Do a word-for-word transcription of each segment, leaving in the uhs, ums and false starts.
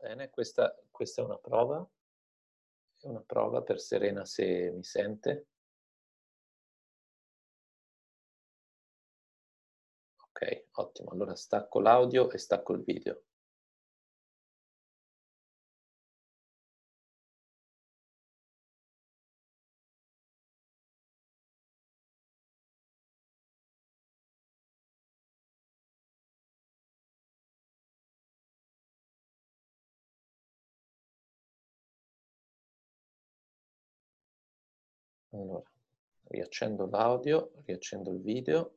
Bene, questa, questa è una prova. È una prova per Serena se mi sente. Ok, ottimo. Allora stacco l'audio e stacco il video. Allora, riaccendo l'audio, riaccendo il video.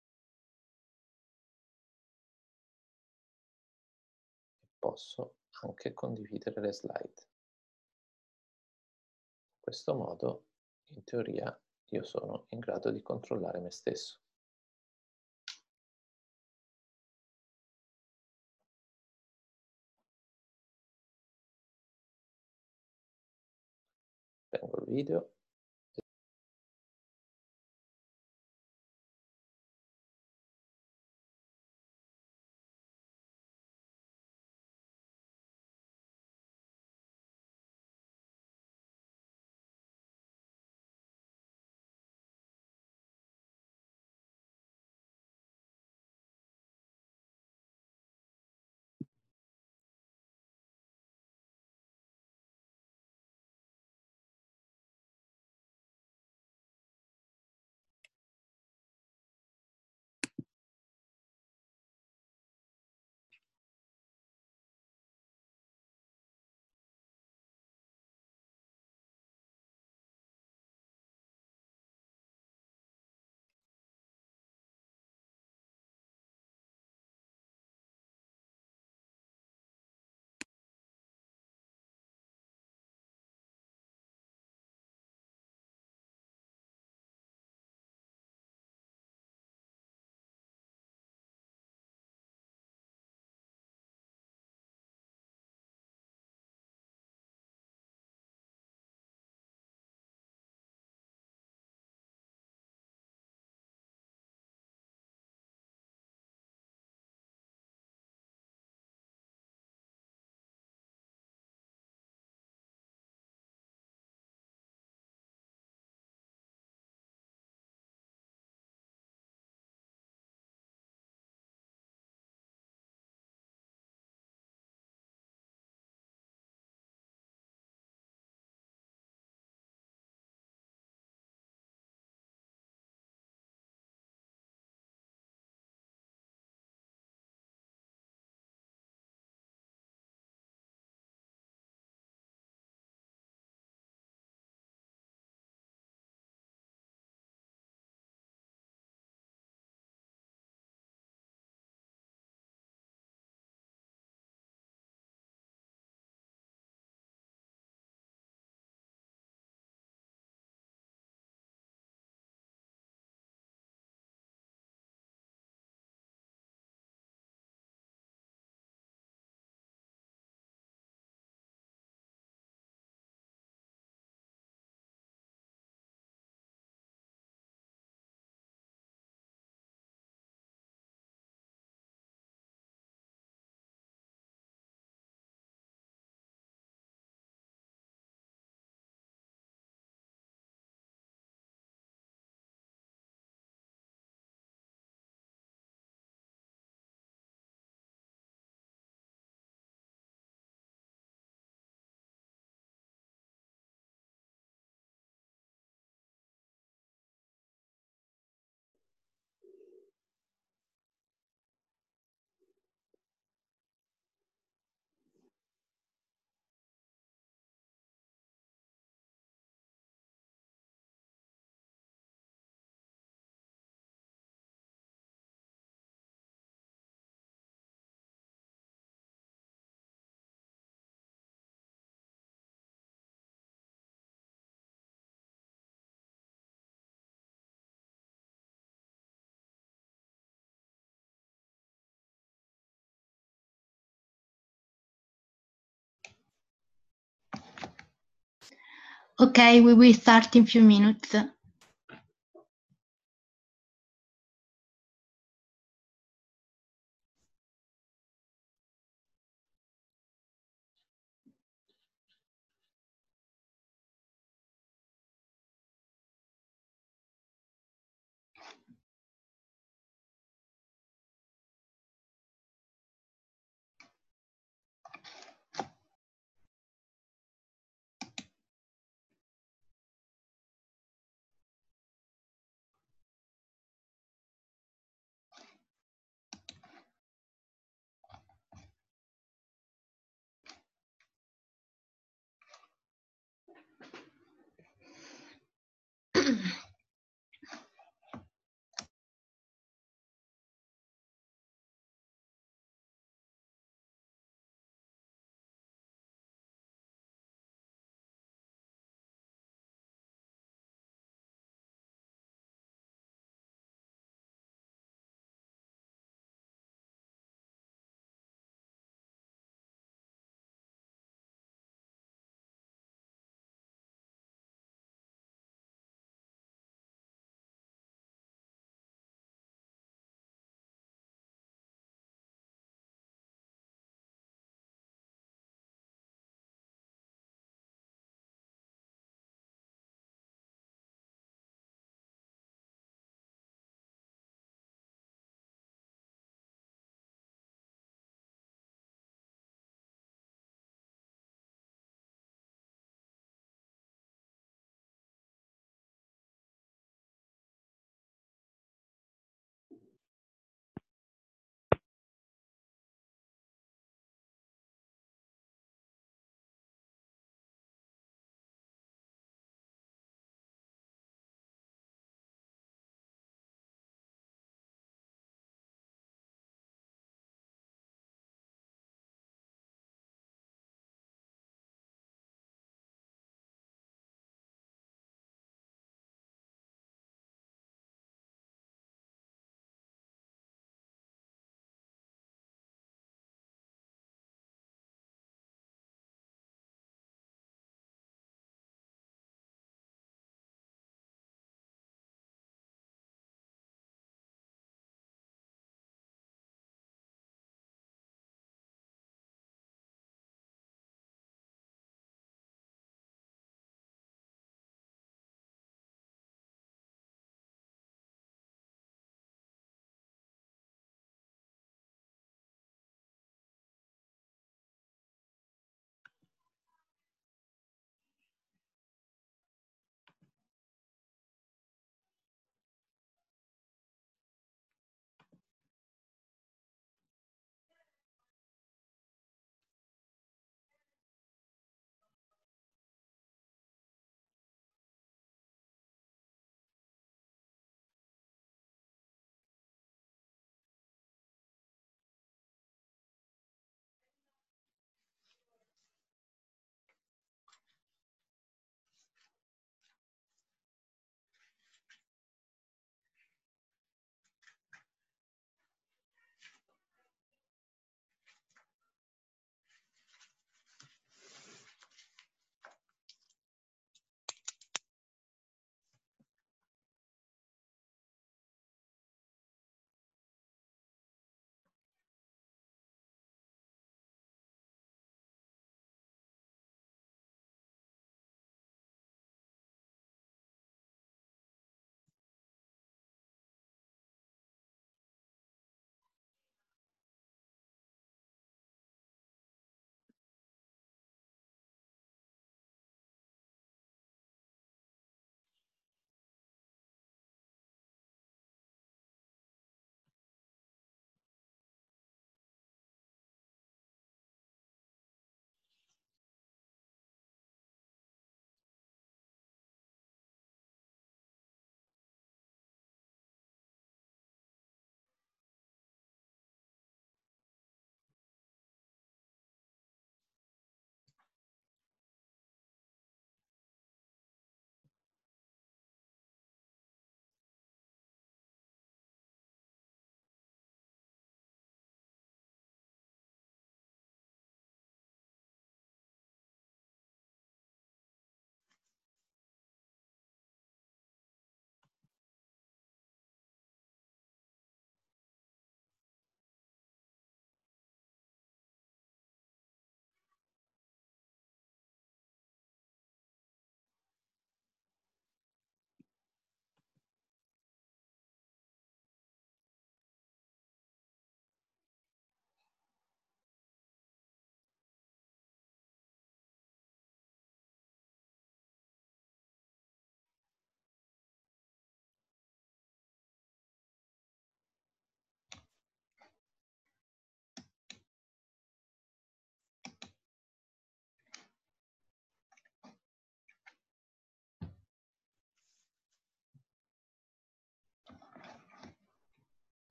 Posso anche condividere le slide. In questo modo, in teoria, io sono in grado di controllare me stesso. Spengo il video. Okay, we will start in few minutes.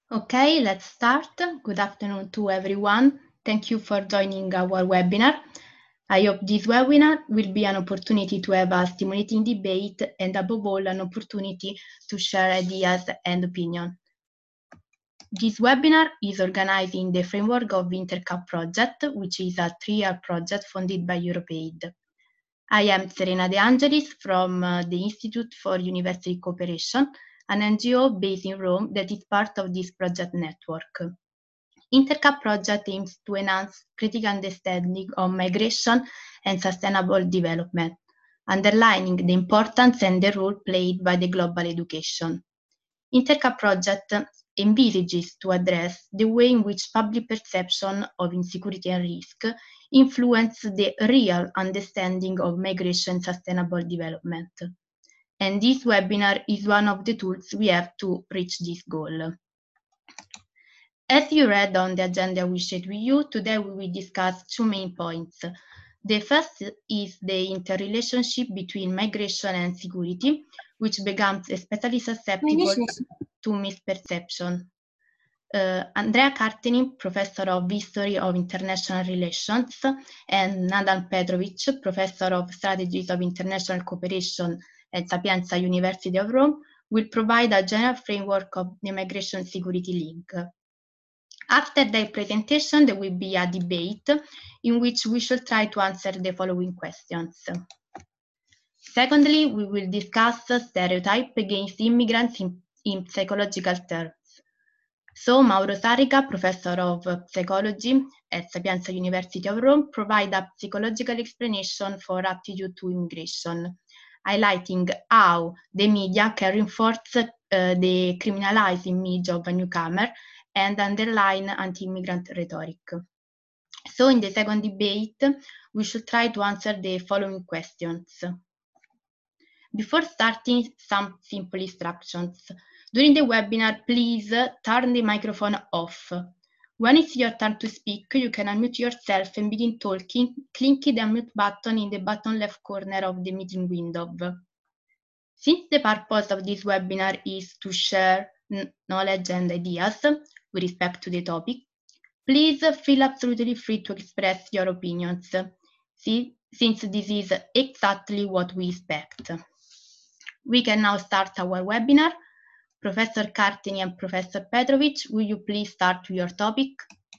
Okay, let's start. Good afternoon to everyone. Thank you for joining our webinar. I hope this webinar will be an opportunity to have a stimulating debate and above all an opportunity to share ideas and opinions. This webinar is organized in the framework of INTERCAP project, which is a three-year project funded by EuropeAid. I am Serena De Angelis from uh, the Institute for University Cooperation, an N G O based in Rome that is part of this project network. INTERCAP project aims to enhance critical understanding of migration and sustainable development, underlining the importance and the role played by the global education. INTERCAP project envisages to address the way in which public perception of insecurity and risk influence the real understanding of migration and sustainable development. And this webinar is one of the tools we have to reach this goal. As you read on the agenda we shared with you, today we will discuss two main points. The first is the interrelationship between migration and security, which becomes especially susceptible to misperception. Uh, Andrea Cartini, Professor of History of International Relations, and Nadan Petrovic, Professor of Strategies of International Cooperation at Sapienza University of Rome, will provide a general framework of the migration security link. After their presentation, there will be a debate in which we shall try to answer the following questions. Secondly, we will discuss stereotype against immigrants in, in psychological terms. So Mauro Sarica, Professor of Psychology at Sapienza University of Rome, provide a psychological explanation for attitude to immigration, highlighting how the media can reinforce uh, the criminalizing image of a newcomer and underline anti-immigrant rhetoric. So in the second debate, we should try to answer the following questions. Before starting, some simple instructions. During the webinar, please turn the microphone off. When it's your turn to speak, you can unmute yourself and begin talking, clicking the unmute button in the bottom left corner of the meeting window. Since the purpose of this webinar is to share knowledge and ideas with respect to the topic, please feel absolutely free to express your opinions, see, since this is exactly what we expect. We can now start our webinar. Professor Cartini and Professor Petrovic, will you please start with your topic?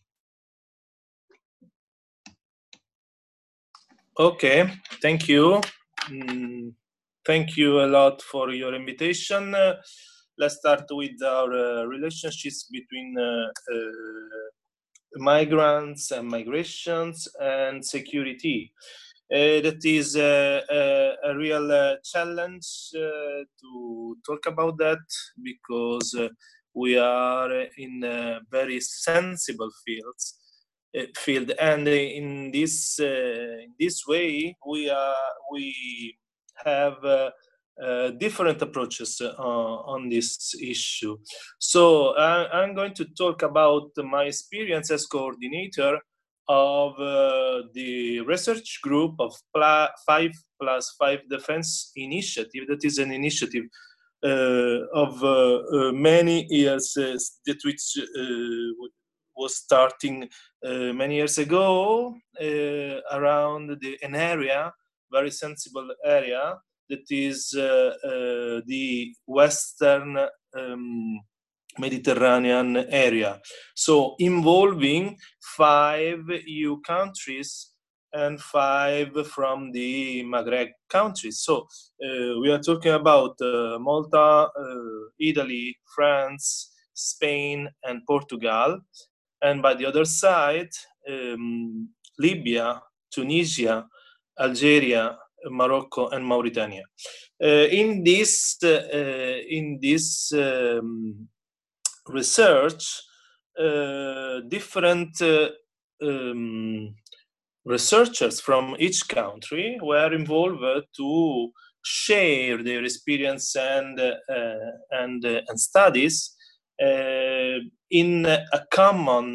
Okay, thank you. Mm, thank you a lot for your invitation. Uh, let's start with our uh, relationships between uh, uh, migrants and migrations and security. Uh, that is uh, a, a real uh, challenge uh, to talk about that, because uh, we are in uh, very sensible fields. Uh, field and in this uh, in this way we are we have uh, uh, different approaches uh, on this issue. So uh, I'm going to talk about my experience as coordinator of uh, the research group of pl- five plus five defense initiative. That is an initiative uh, of uh, uh, many years uh, that which uh, was starting uh, many years ago uh, around the, an area, very sensible area, that is uh, uh, the Western um, Mediterranean area. So involving five E U countries and five from the Maghreb countries. So uh, we are talking about uh, Malta, uh, Italy, France, Spain, and Portugal. And by the other side, um, Libya, Tunisia, Algeria, Morocco, and Mauritania. Uh, in this, uh, in this um, research, uh, different uh, um, researchers from each country were involved to share their experience and uh, and uh, and studies uh, in a common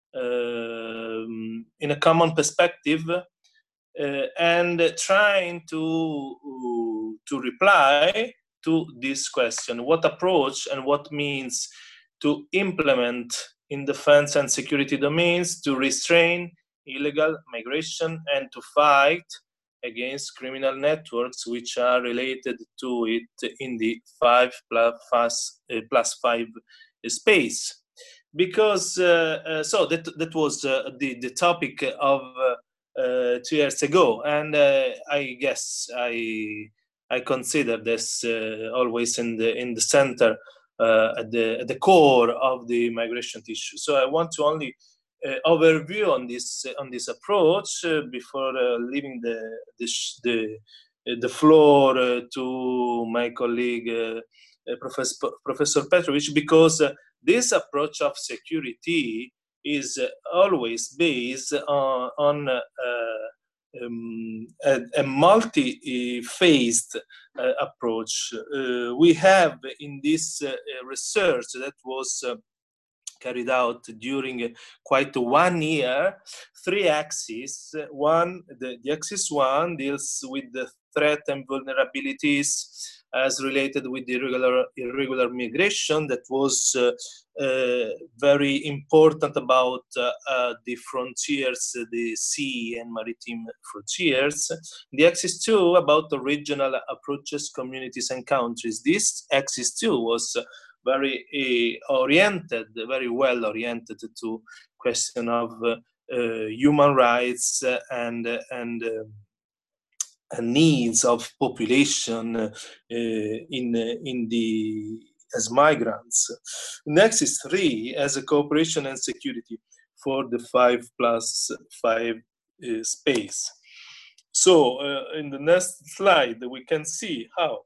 uh, in a common perspective, uh, and trying to to reply to this question: what approach and what means to implement in defense and security domains, to restrain illegal migration, and to fight against criminal networks which are related to it in the five plus, uh, plus five space. Because, uh, uh, so that, that was uh, the, the topic of uh, uh, two years ago. And uh, I guess I, I consider this uh, always in the, in the center, uh, at, the, at the core of the migration issue. So I want to only uh, overview on this, on this approach uh, before uh, leaving the, the, the, the floor uh, to my colleague, uh, uh, Professor, Professor Petrovich, because uh, this approach of security is uh, always based on, on uh, um, a, a multi-phased uh, approach. Uh, we have in this uh, research that was uh, carried out during quite one year, three axes. One, the, the axis one deals with the threat and vulnerabilities as related with the irregular, irregular migration that was uh, uh, very important about uh, uh, the frontiers, uh, the sea and maritime frontiers. The axis two about the regional approaches, communities and countries. This axis two was uh, very uh, oriented, very well oriented to question of uh, uh, human rights and, and uh, and needs of population uh, in, in the, as migrants. Next is three, as a cooperation and security for the five plus five uh, space. So uh, in the next slide, we can see how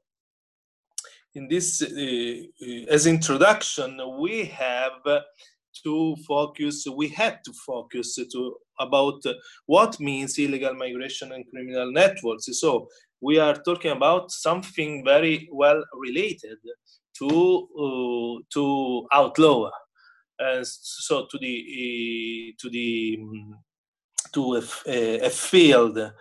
in this, uh, uh, as introduction, we have to focus, we had to focus to about what means illegal migration and criminal networks. So we are talking about something very well related to uh, to outlaw, and so to the to the to a, a field uh,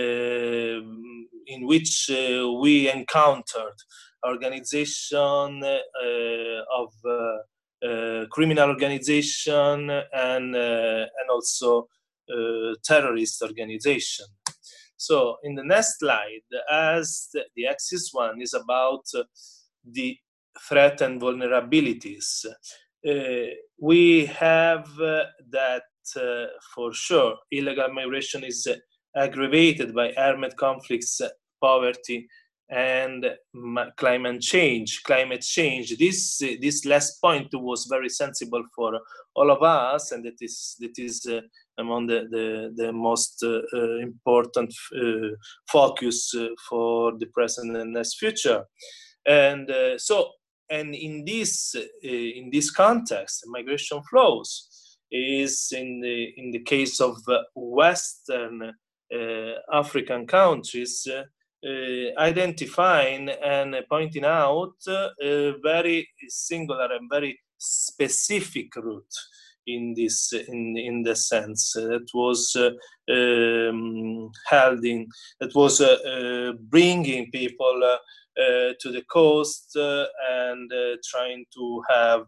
in which uh, we encountered organization uh, of uh, uh, criminal organization and uh, and also uh, terrorist organization. So in the next slide, as the, the axis one is about uh, the threat and vulnerabilities, uh, we have uh, that uh, for sure illegal migration is uh, aggravated by armed conflicts, uh, poverty, and climate change. Climate change. This uh, this last point was very sensible for all of us, and that is that is uh, among the the, the most uh, uh, important uh, focus uh, for the present and next future. And uh, so, and in this uh, in this context, migration flows is in the in the case of uh, Western uh, African countries. Uh, Uh, identifying and pointing out uh, a very singular and very specific route in this in in the sense uh, that was uh, um, held in that was uh, uh, bringing people uh, uh, to the coast uh, and uh, trying to have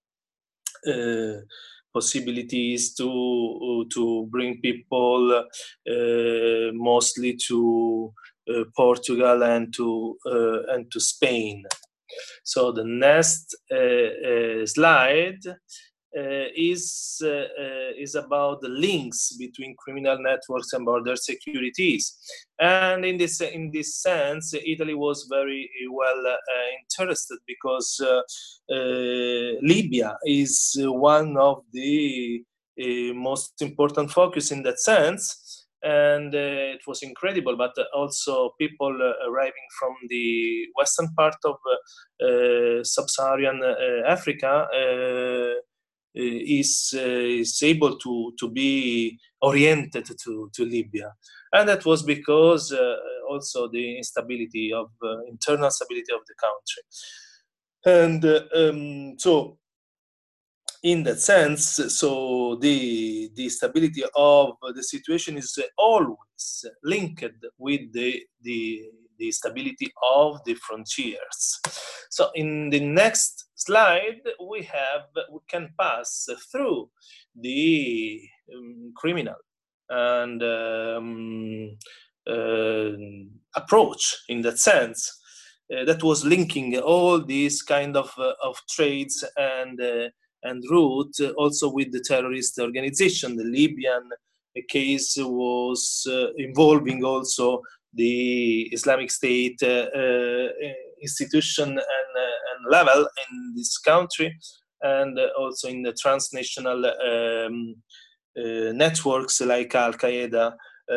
uh, possibilities to to bring people uh, mostly to Uh, Portugal and to uh, and to Spain. So the next uh, uh, slide uh, is uh, uh, is about the links between criminal networks and border securities. And in this in this sense, Italy was very well uh, interested because uh, uh, Libya is one of the uh, most important focus in that sense. And uh, it was incredible, but also people uh, arriving from the western part of uh, uh, sub-Saharan uh, Africa uh, is, uh, is able to, to be oriented to, to Libya. And that was because uh, also the instability of, uh, internal stability of the country. And uh, um, so, in that sense, so the, the stability of the situation is always linked with the, the, the stability of the frontiers. So in the next slide, we have we can pass through the um, criminal and um, uh, approach in that sense uh, that was linking all these kind of uh, of trades and uh, and route uh, also with the terrorist organization. The Libyan case was uh, involving also the Islamic State uh, uh, institution and, uh, and level in this country, and uh, also in the transnational um, uh, networks like Al-Qaeda uh,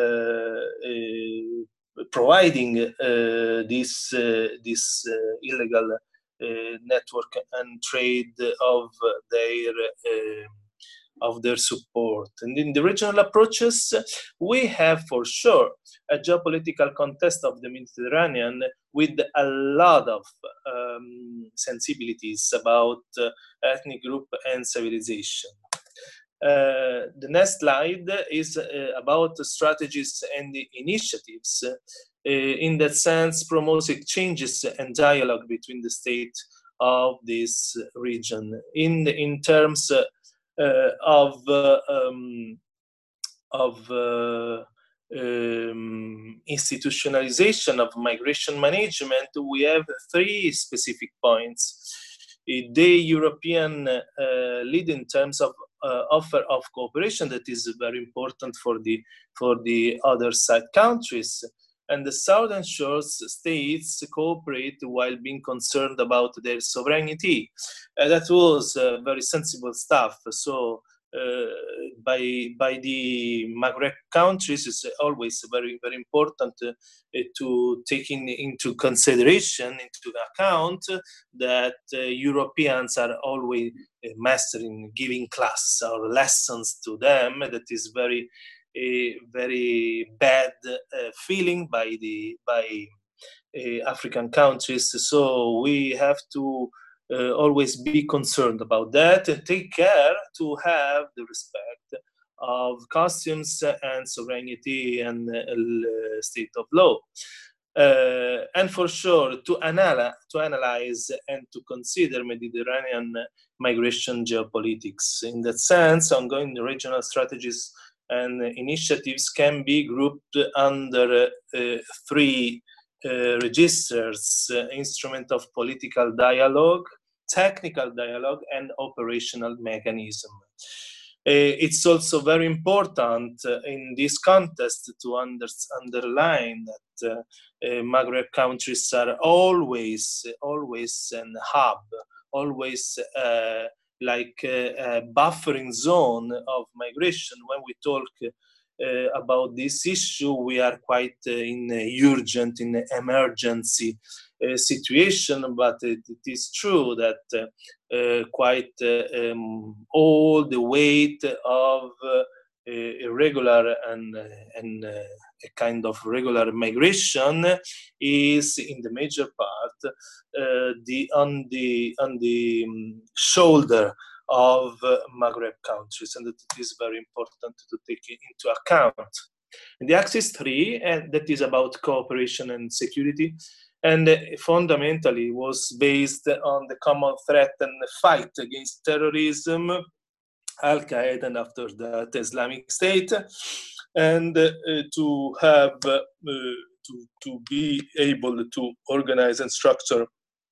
uh, providing uh, this, uh, this uh, illegal uh, network and trade of their uh, of their support. And in the regional approaches, we have for sure a geopolitical context of the Mediterranean with a lot of um, sensibilities about uh, ethnic group and civilization. Uh, the next slide is uh, about strategies and initiatives. Uh, in that sense, promotes exchanges and dialogue between the state of this region. In, in terms uh, Uh, of uh, um, of uh, um, institutionalization of migration management, we have three specific points. The European uh, lead in terms of uh, offer of cooperation that is very important for the for the other side countries. And the southern shores states cooperate while being concerned about their sovereignty. Uh, that was uh, very sensible stuff. So uh, by, by the Maghreb countries, it's always very, very important uh, to take in, into consideration, into account that uh, Europeans are always uh, mastering giving class or lessons to them. That is very a very bad uh, feeling by the by uh, African countries. So we have to uh, always be concerned about that and take care to have the respect of customs and sovereignty and uh, state of law. Uh, and for sure, to, anal to analyze and to consider Mediterranean migration geopolitics. In that sense, ongoing regional strategies and initiatives can be grouped under uh, three uh, registers: uh, instrument of political dialogue, technical dialogue, and operational mechanism. Uh, it's also very important uh, in this context to under underline that uh, uh, Maghreb countries are always, always an hub, always uh, like a, a buffering zone of migration. When we talk uh, about this issue, we are quite uh, in a urgent, in an emergency uh, situation, but it, it is true that uh, uh, quite uh, um, all the weight of uh, irregular and, uh, and uh, a kind of regular migration is in the major part uh, the on the on the um, shoulder of uh, Maghreb countries, and that it is very important to take into account. And the axis three, and that is about cooperation and security, and uh, fundamentally was based on the common threat and the fight against terrorism, Al-Qaeda, and after that Islamic State, and uh, to have uh, to, to be able to organize and structure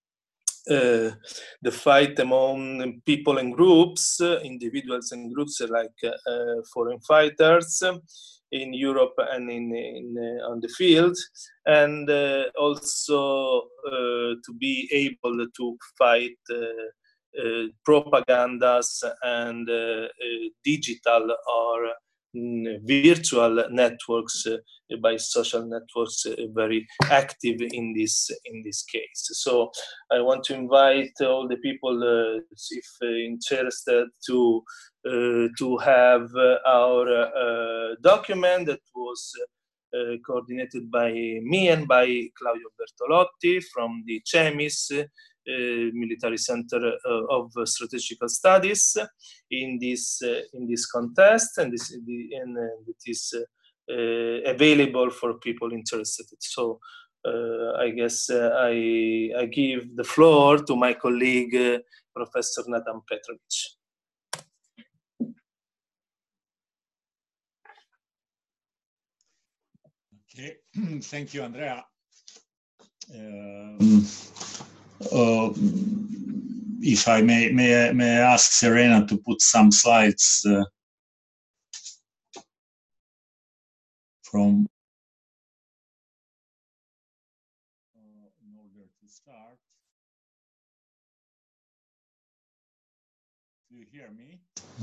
uh, the fight among people and groups, uh, individuals and groups like uh, foreign fighters in Europe and in, in uh, on the field, and uh, also uh, to be able to fight uh, uh, propagandas and uh, uh, digital or mm, virtual networks uh, by social networks uh, very active in this in this case. So I want to invite all the people, uh, if uh, interested, to uh, to have uh, our uh, document that was uh, coordinated by me and by Claudio Bertolotti from the CEMIS uh, Military Center uh, of Strategical Studies in this uh, in this contest, and this the, and uh, it is uh, uh, available for people interested. So uh, I guess uh, I, I give the floor to my colleague, uh, Professor Nathan Petrovic. Okay, thank you, Andrea. Um, uh, if I may, may I, may I ask Serena to put some slides uh, from uh, in order to start. Do you hear me?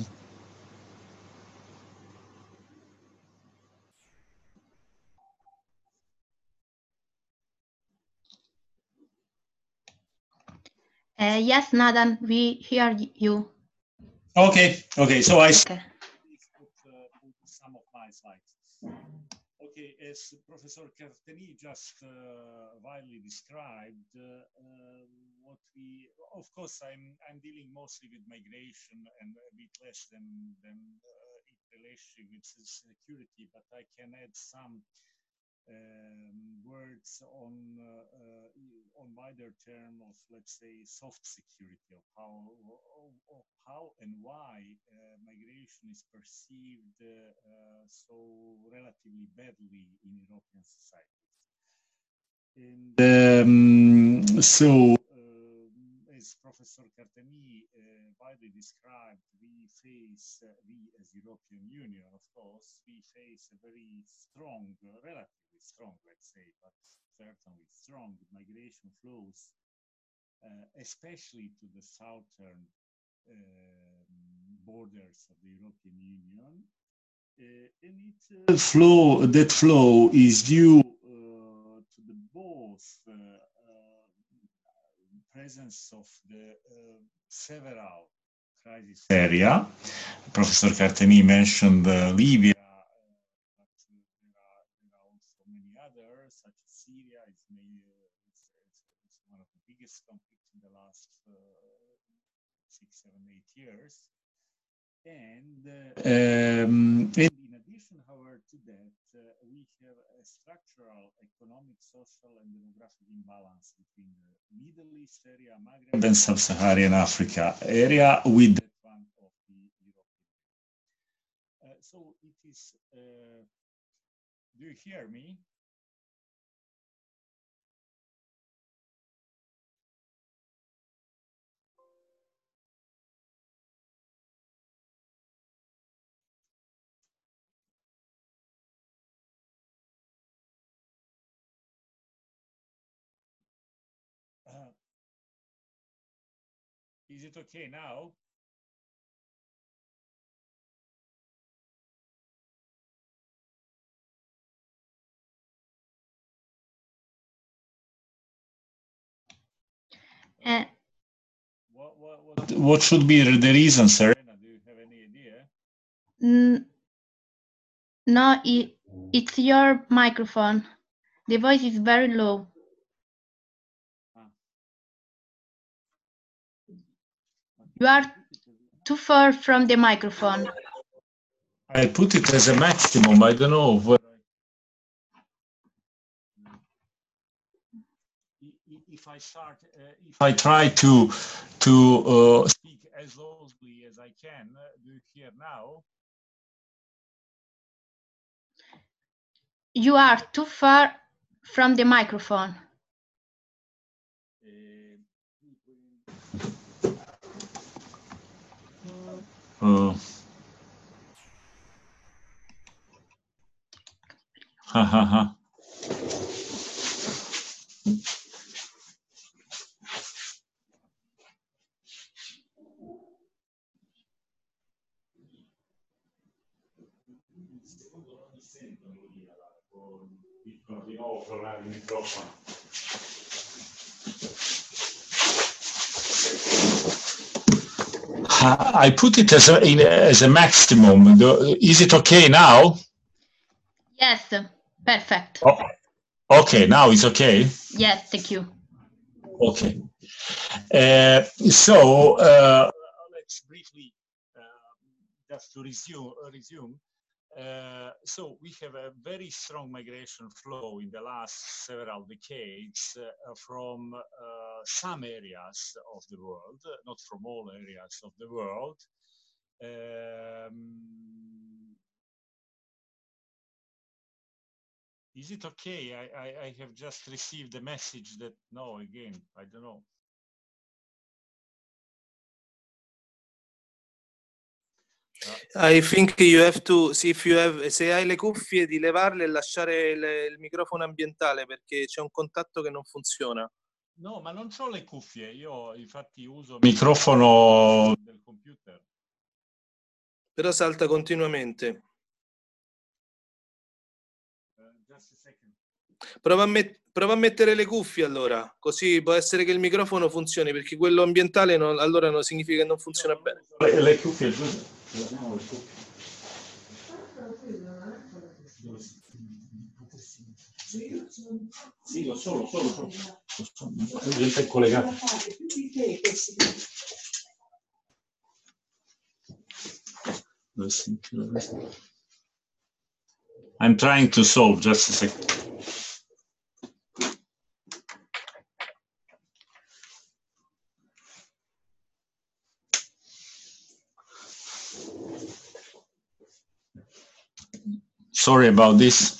Uh, yes, Nathan, we hear you. Okay, okay, so I Okay. put, uh, put some of my slides. Okay, as Professor Carteni just uh, widely described, uh, uh, what we, of course, I'm I'm dealing mostly with migration and a bit less than than uh, in relationship with security, but I can add some um, words on uh, uh, on wider term of, let's say, soft security, of how of how and why uh, migration is perceived uh, uh, so relatively badly in European societies. And um, so, uh, as Professor Carteni uh, widely described, we face, uh, we as European Union, of course, we face a very strong, uh, relatively strong, let's say, but certainly strong migration flows, uh, especially to the southern uh, borders of the European Union. Uh, and it, uh, flow, that flow is due uh, to the both uh, uh, presence of the uh, several crisis area. Professor Carteni mentioned uh, Libya, uh, but uh, there, are, there are also many others, such as Syria. It's, maybe, uh, it's, it's, it's one of the biggest conflicts in the last uh, six, seven, eight years. And, uh, um, and in addition, however, to that, uh, we have a structural, economic, social, and demographic imbalance between the Middle East area, Maghreb, and Sub-Saharan Africa area with that one of the European Union. Uh, so it is, uh, do you hear me? Uh, is it okay now? Uh, what, what, what, what should be the reason, Serena? Do you have any idea? n no, it, it's your microphone. The voice is very low. Ah. You are too far from the microphone. I put it as a maximum. I don't know what. If I start, uh, if I try to to uh, speak as loudly as I can, uh, do you hear now? You are too far from the microphone. Uh, ha ha ha. I put it as a, in, as a maximum. Is it okay now? Yes, perfect. Oh, okay, now it's okay. Yes, thank you. Okay. Uh, so uh, let's briefly, uh, just to resume, resume. Uh, so we have a very strong migration flow in the last several decades uh, from uh, some areas of the world, uh, not from all areas of the world. Um, is it okay? I, I, I have just received a message that, no, again, I don't know. I think you have to see if you have, se hai le cuffie, di levarle e lasciare le, il microfono ambientale perché c'è un contatto che non funziona. No, ma non ho le cuffie, io infatti uso il microfono del computer. Però salta continuamente. Uh, just a second. Prova a, met prova a mettere le cuffie allora, così può essere che il microfono funzioni, perché quello ambientale non, allora non significa che non funziona bene. Le, le cuffie, giusto? No, le cuffie. Sì, lo so, lo so, lo so. La gente è collegata. I'm trying to solve, just a second. Sorry about this.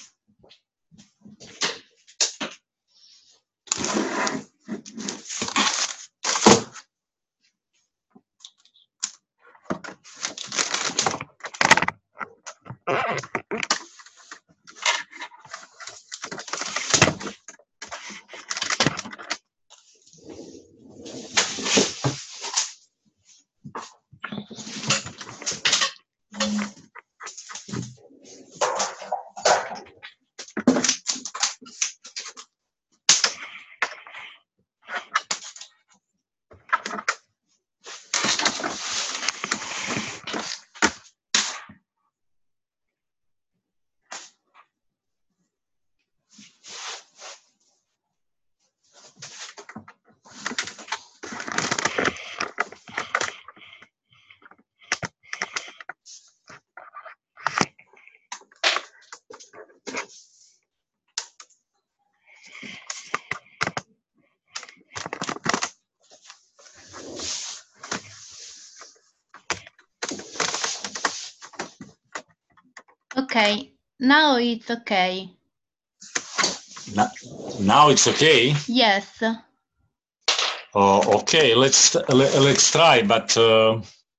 Okay, now it's okay. Now, now it's okay? Yes. Uh, okay, let's let, let's try, but uh,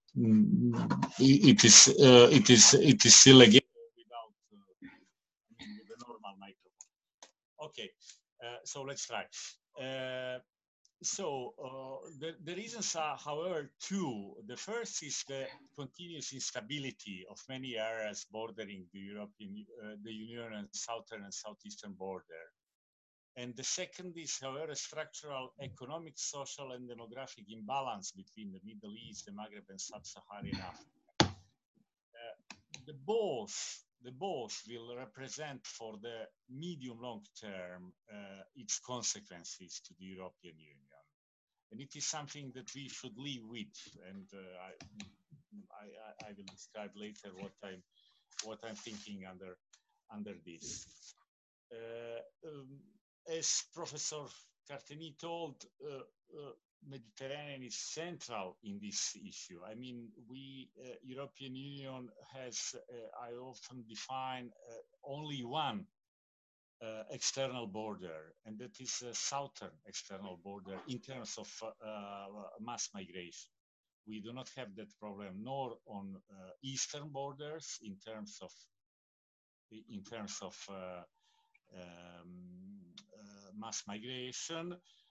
it is uh, it is it is still again without uh, I mean, with the normal microphone. Okay, uh, so let's try. Uh, so uh, the the reasons are, however, two. The first is the continuous instability of many areas bordering the European uh, the Union and southern and southeastern border. And the second is, however, structural economic, social, and demographic imbalance between the Middle East, the Maghreb, and Sub-Saharan Africa. Uh, the both, the both will represent for the medium-long term uh, its consequences to the European Union, and it is something that we should live with. And uh, I, I, I will describe later what I'm, what I'm thinking under, under this. Uh, um, As Professor Carteni told, uh, uh, Mediterranean is central in this issue. I mean, we, uh, European Union has, uh, I often define uh, only one uh, external border, and that is a southern external border in terms of uh, uh, mass migration. We do not have that problem, nor on uh, eastern borders in terms of, in terms of uh, um, uh, mass migration,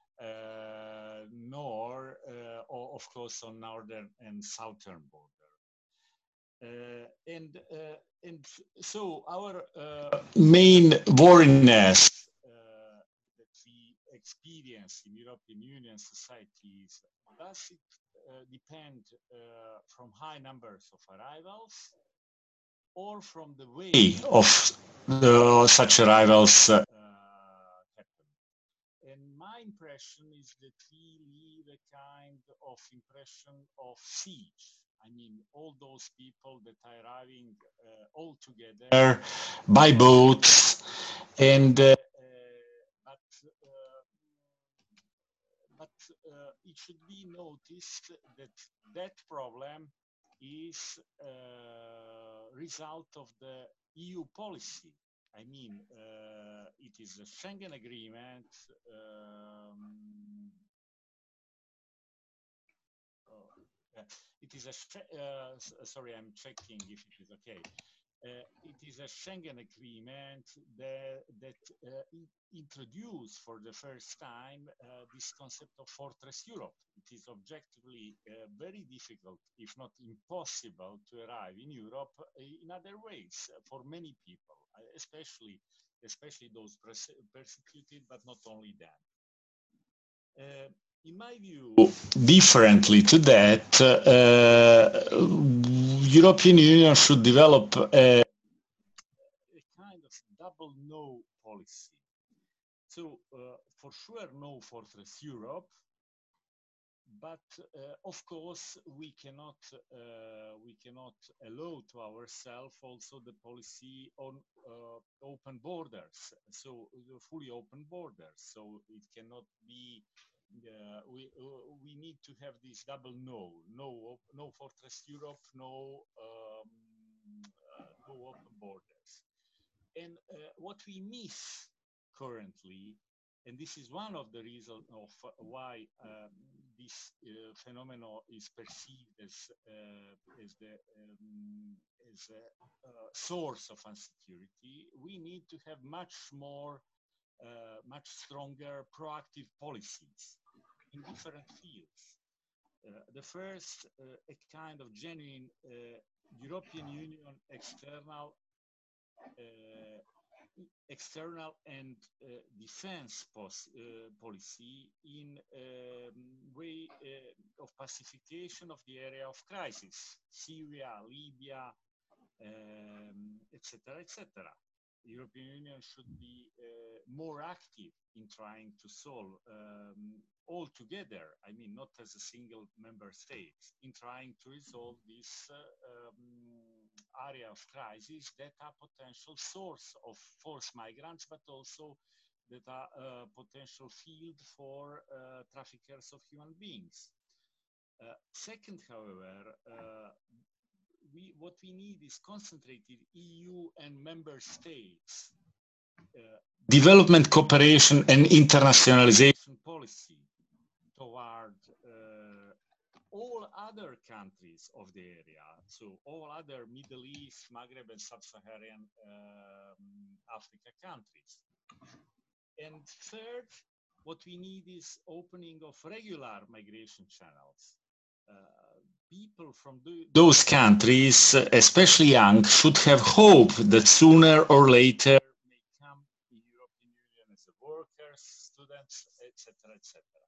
uh, nor, uh, or of course, on northern and southern border. Uh, and uh, and so our uh, main worriness uh, that we experience in European Union societies, does it uh, depend uh, from high numbers of arrivals, or from the way of the, such arrivals uh, happen? And my impression is that we leave a kind of impression of siege I mean, all those people that are arriving uh, all together by boats, and uh, but uh, but uh, it should be noticed that that problem is a uh, result of the E U policy. I mean, uh, it is a Schengen agreement. Um, oh, yeah. It is a, uh, sorry, I'm checking if it is okay. Uh, it is a Schengen agreement that, that uh, introduced for the first time uh, this concept of Fortress Europe. It is objectively uh, very difficult, if not impossible, to arrive in Europe in other ways for many people, especially especially those persecuted, but not only them. Uh, in my view, differently to that, uh, European Union should develop a, a kind of double no policy. So, uh, for sure, no Fortress Europe, but uh, of course we cannot uh, we cannot allow to ourselves also the policy on uh, open borders, so uh, fully open borders. So it cannot be. Uh, we uh, we need to have this double no, no, no Fortress Europe, no um, uh, no open borders. And uh, what we miss currently, and this is one of the reasons of uh, why um, this uh, phenomenon is perceived as uh, as the um, as a uh, source of insecurity, we need to have much more. Uh, much stronger proactive policies in different fields. Uh, the first, uh, a kind of genuine uh, European Union external, uh, external and uh, defense pos uh, policy in a um, way uh, of pacification of the area of crisis, Syria, Libya, um, et cetera, et cetera. The European Union should be uh, more active in trying to solve um, all together, I mean, not as a single member state, in trying to resolve this uh, um, area of crisis that are potential source of forced migrants, but also that are a potential field for uh, traffickers of human beings. Uh, second, however, uh, We, what we need is concentrated E U and member states uh, development cooperation and internationalization policy toward uh, all other countries of the area, so all other Middle East, Maghreb, and Sub-Saharan um, Africa countries. And third, what we need is opening of regular migration channels. Uh, People from the, those countries, especially young, should have hope that sooner or later may come in European Union as workers, students, et cetera, et cetera.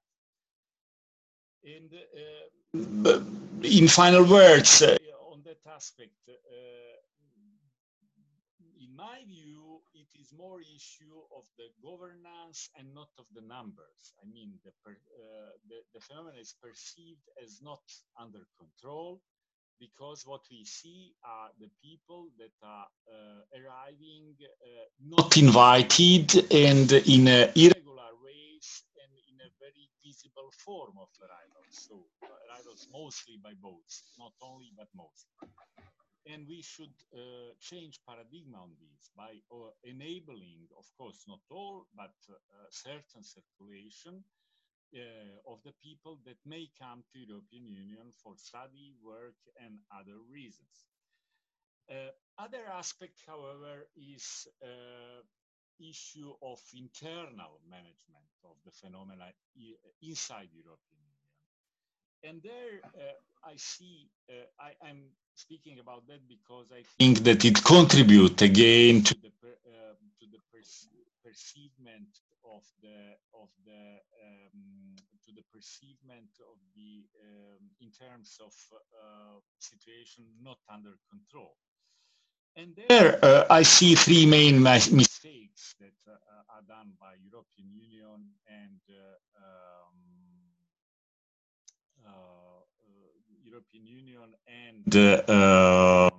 And uh, in final words, uh, on that aspect, uh, in my view, it is more issue of the governance and not of the numbers. I mean, the, per, uh, the, the phenomenon is perceived as not under control because what we see are the people that are uh, arriving uh, not invited and in uh, irregular ways and in a very visible form of arrivals. So arrivals mostly by boats, not only, but mostly. And we should uh, change paradigm on this by uh, enabling, of course, not all, but uh, certain circulation uh, of the people that may come to European Union for study, work, and other reasons. Uh, other aspect, however, is uh, issue of internal management of the phenomena inside European Union. And there uh, I see, uh, I, I'm speaking about that because I think that it contributes again to the per, uh, to the perce perceivement of the of the um, to the perceivement of the um, in terms of uh, situation not under control. And there uh, I see three main mistakes that uh, are done by European Union and uh, um, Uh, uh, European European Union and uh,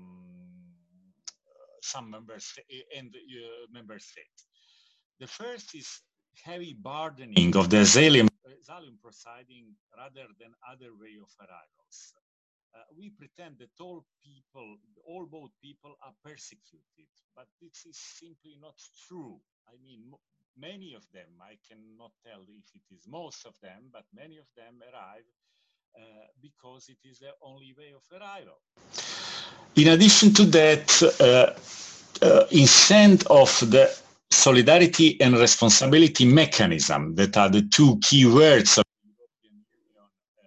some member sta and uh, member states. The first is heavy burdening of the asylum, asylum proceeding rather than other way of arrivals. Uh, we pretend that all people, all boat people are persecuted, but this is simply not true. I mean, many of them, I cannot tell if it is most of them, but many of them arrive uh, because it is the only way of arrival. In addition to that, uh, uh, instead of the solidarity and responsibility mechanism that are the two key words of the European Union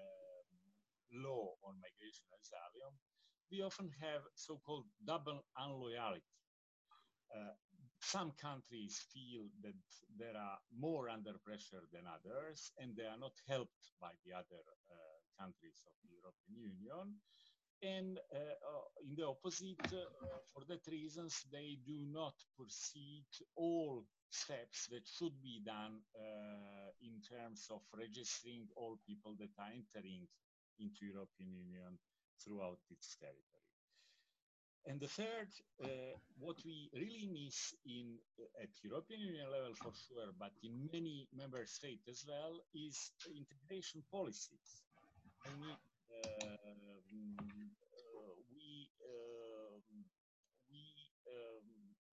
uh, law on migration and asylum, we often have so-called double unloyalty. Uh, some countries feel that they are more under pressure than others, and they are not helped by the other uh, countries of the European Union. And uh, uh, in the opposite, uh, for that reasons, they do not proceed all steps that should be done uh, in terms of registering all people that are entering into European Union throughout its territory. And the third, uh, what we really miss in at European Union level for sure, but in many member states as well, is integration policies. I mean, uh, we uh, we um,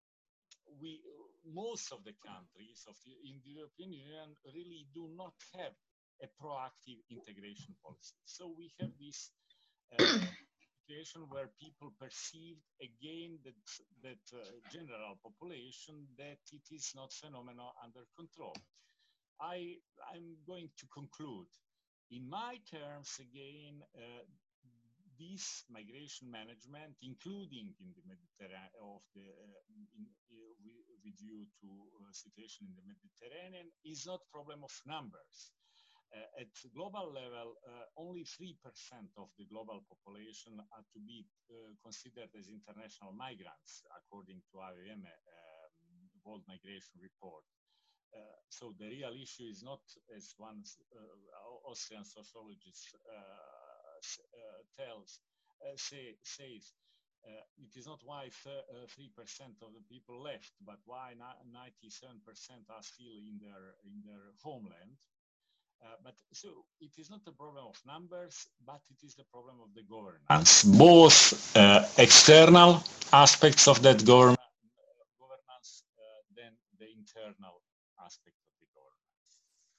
we most of the countries of the, in the European Union really do not have a proactive integration policy. So we have this uh, situation where people perceive again that that uh, general population that it is not phenomenon under control. I I'm going to conclude. In my terms, again, uh, this migration management, including in the Mediterranean, of the uh, in, uh, with due to uh, situation in the Mediterranean, is not problem of numbers. Uh, at global level, uh, only three percent of the global population are to be uh, considered as international migrants, according to I O M, uh, World Migration Report. Uh, so the real issue is not, as one uh, Austrian sociologist uh, uh, tells, uh, say, says, uh, it is not why three percent of the people left, but why ninety-seven percent are still in their in their homeland. Uh, but so it is not a problem of numbers, but it is the problem of the governance. Both uh, external aspects of that government, uh, governance uh, than the internal aspect of the governance.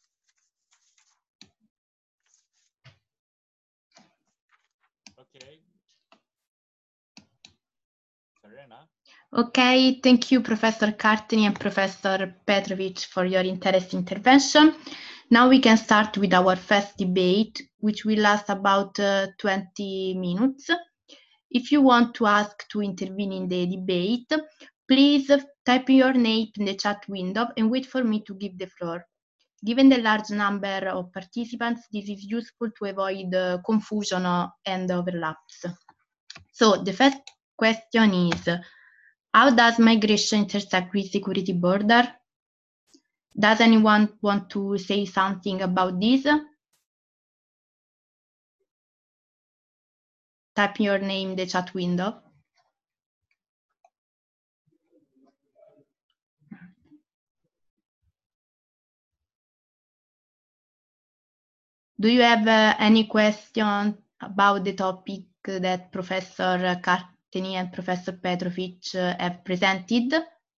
Okay. Serena? Okay, thank you, Professor Carteni and Professor Petrovic, for your interesting intervention. Now we can start with our first debate, which will last about uh, twenty minutes. If you want to ask to intervene in the debate, please type your name in the chat window and wait for me to give the floor. Given the large number of participants, this is useful to avoid uh, confusion and overlaps. So the first question is, how does migration intersect with security border? Does anyone want to say something about this? Type your name in the chat window. Do you have uh, any question about the topic that Professor Carteni and Professor Petrovic uh, have presented?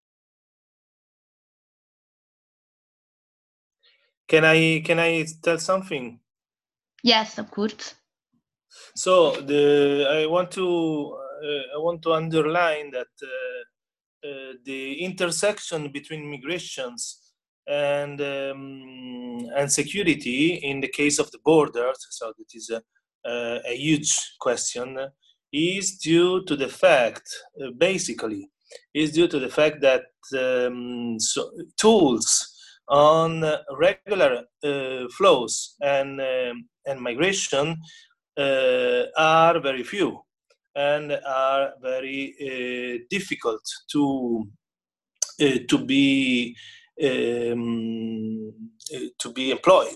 Can I can I tell something? Yes, of course. So the I want to uh, I want to underline that uh, uh, the intersection between migrations and um, and security in the case of the borders, so that is a, a, a huge question, is due to the fact, uh, basically, is due to the fact that um, so tools on regular uh, flows and um, and migration uh, are very few and are very uh, difficult to uh, to be um, to be employed.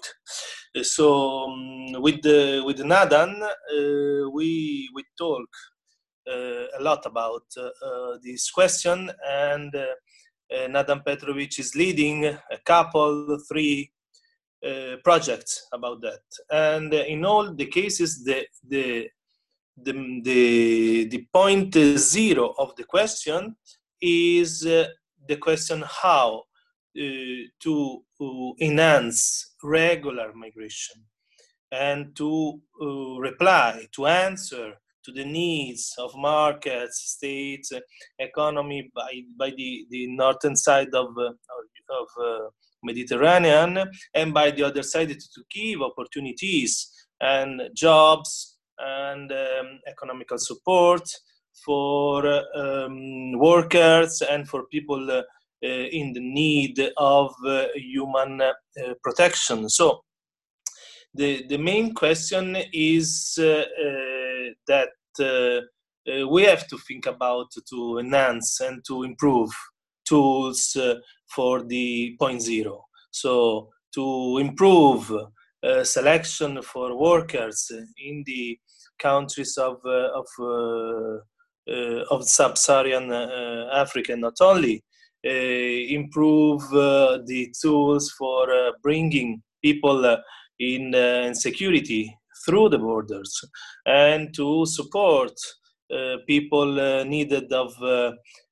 So um, with the with Nadan, uh, we we talk uh, a lot about uh, uh, this question, and uh, uh, Nadan Petrovic is leading a couple, three uh, projects about that. And uh, in all the cases, the the the the, the point zero of the question is uh, the question how uh, to uh, enhance regular migration and to uh, reply, to answer to the needs of markets, states, uh, economy by, by the, the northern side of, uh, of uh, Mediterranean, and by the other side to, to give opportunities and jobs and um, economical support for uh, um, workers and for people uh, uh, in the need of uh, human uh, protection. So the, the main question is uh, uh, that uh, uh, we have to think about to enhance and to improve tools uh, for the point zero. So to improve uh, selection for workers in the countries of, uh, of, uh, uh, of sub-Saharan uh, Africa, not only uh, improve uh, the tools for uh, bringing people uh, in uh, security through the borders, and to support uh, people uh, needed of uh,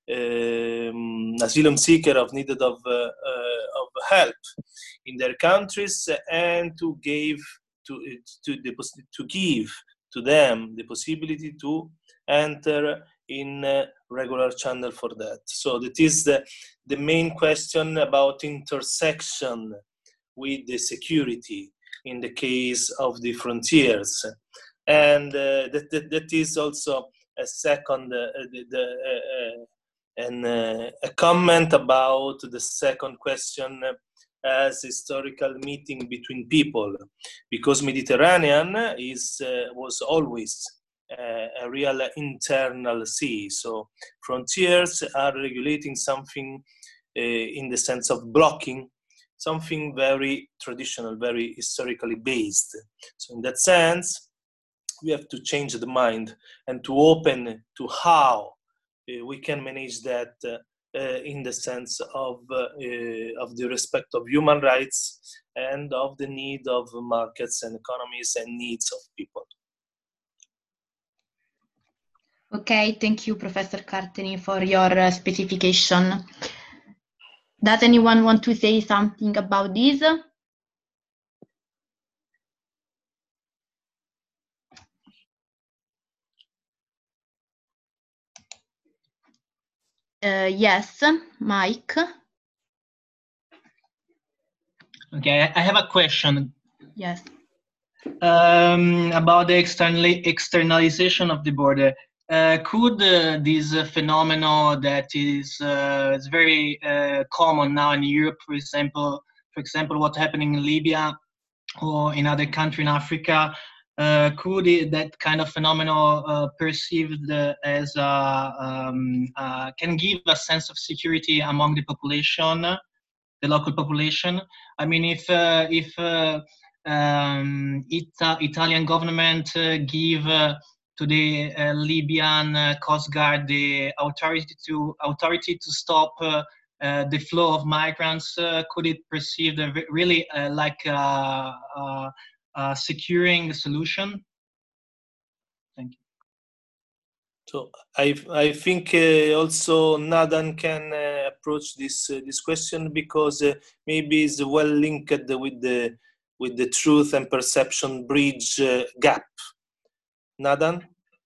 um, asylum seeker of needed of, uh, uh, of help in their countries, and to give to to the to give to them the possibility to enter in a regular channel for that. So that is the the main question about intersection with the security in the case of the frontiers. And uh, that, that, that is also a second, uh, the, the, uh, and, uh, a comment about the second question as historical meeting between people, because Mediterranean is, uh, was always uh, a real internal sea. So frontiers are regulating something uh, in the sense of blocking something very traditional, very historically based. So in that sense, we have to change the mind and to open to how uh, we can manage that uh, uh, in the sense of, uh, uh, of the respect of human rights and of the need of markets and economies and needs of people. Okay, thank you, Professor Carteni, for your uh, specification. Does anyone want to say something about this? Uh, yes, Mike. Okay, I have a question. Yes. Um, about the externally externalization of the border. Uh, could uh, this uh, phenomenon that is uh, is very uh, common now in Europe, for example, for example, what's happening in Libya or in other countries in Africa, uh, could it, that kind of phenomenon uh, perceived uh, as uh, um, uh, can give a sense of security among the population, the local population? I mean, if uh, if uh, um, Ita Italian government uh, give uh, to the uh, Libyan uh, Coast Guard the authority to authority to stop uh, uh, the flow of migrants, uh, could it perceive the really uh, like uh, uh, uh, securing the solution? Thank you. So I I think uh, also Nadan can uh, approach this uh, this question, because uh, maybe it's well linked with the with the truth and perception bridge uh, gap. Nadan?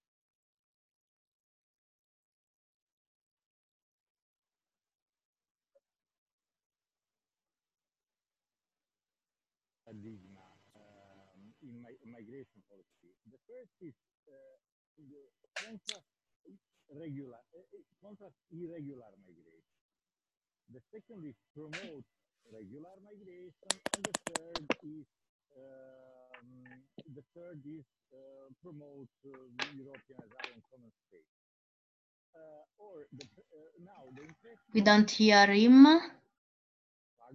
Paradigma um, in my migration policy. The first is uh, the contrast regular, uh, contrast irregular migration. The second is promote regular migration, and the third is um, the third is uh, promote uh, European asylum common space. Uh, or the, uh, now the we don't hear him.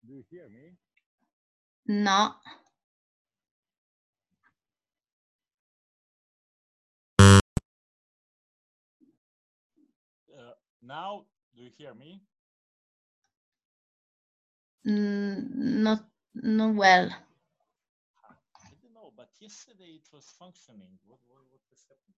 do you hear me? No. Uh, now, do you hear me? Mm, not, not well. I don't know, but yesterday it was functioning. What, what, what was happening?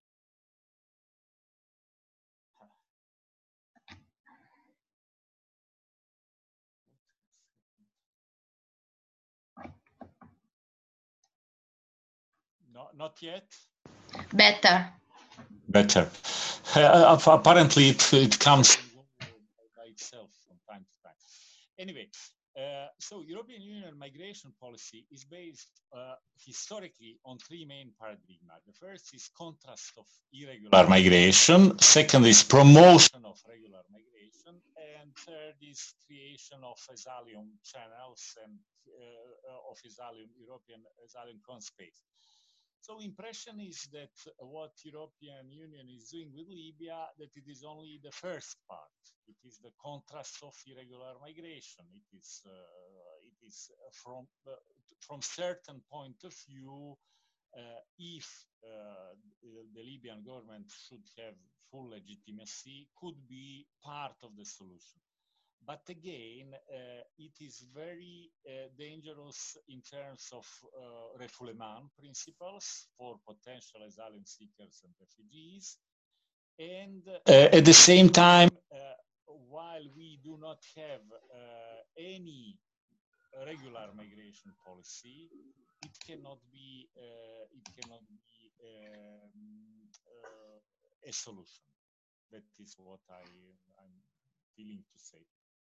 No, not yet. Better. Better. Uh, apparently, it, it comes by itself from time to time. Anyway, uh, so European Union migration policy is based uh, historically on three main paradigmas. The first is contrast of irregular migration. Second is promotion of regular migration, and third is creation of asylum channels and uh, of asylum European asylum space. So impression is that what European Union is doing with Libya, that it is only the first part. It is the contrast of irregular migration. It is, uh, it is from, uh, from certain point of view, uh, if uh, the Libyan government should have full legitimacy, could be part of the solution. But again, uh, it is very uh, dangerous in terms of uh, refoulement principles for potential asylum seekers and refugees. And uh, at the same time, uh, while we do not have uh, any regular migration policy, it cannot be uh, it cannot be um, uh, a solution. That is what I I'm feeling to say.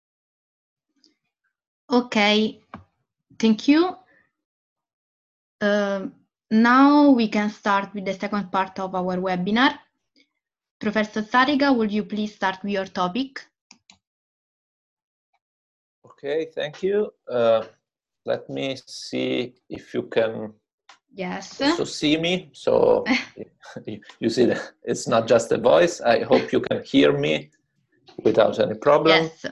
Okay, thank you. Uh, now we can start with the second part of our webinar. Professor Sariga, would you please start with your topic? Okay, thank you. Uh, let me see if you can yes. also see me. So you see that it's not just a voice. I hope you can hear me without any problem. Yes.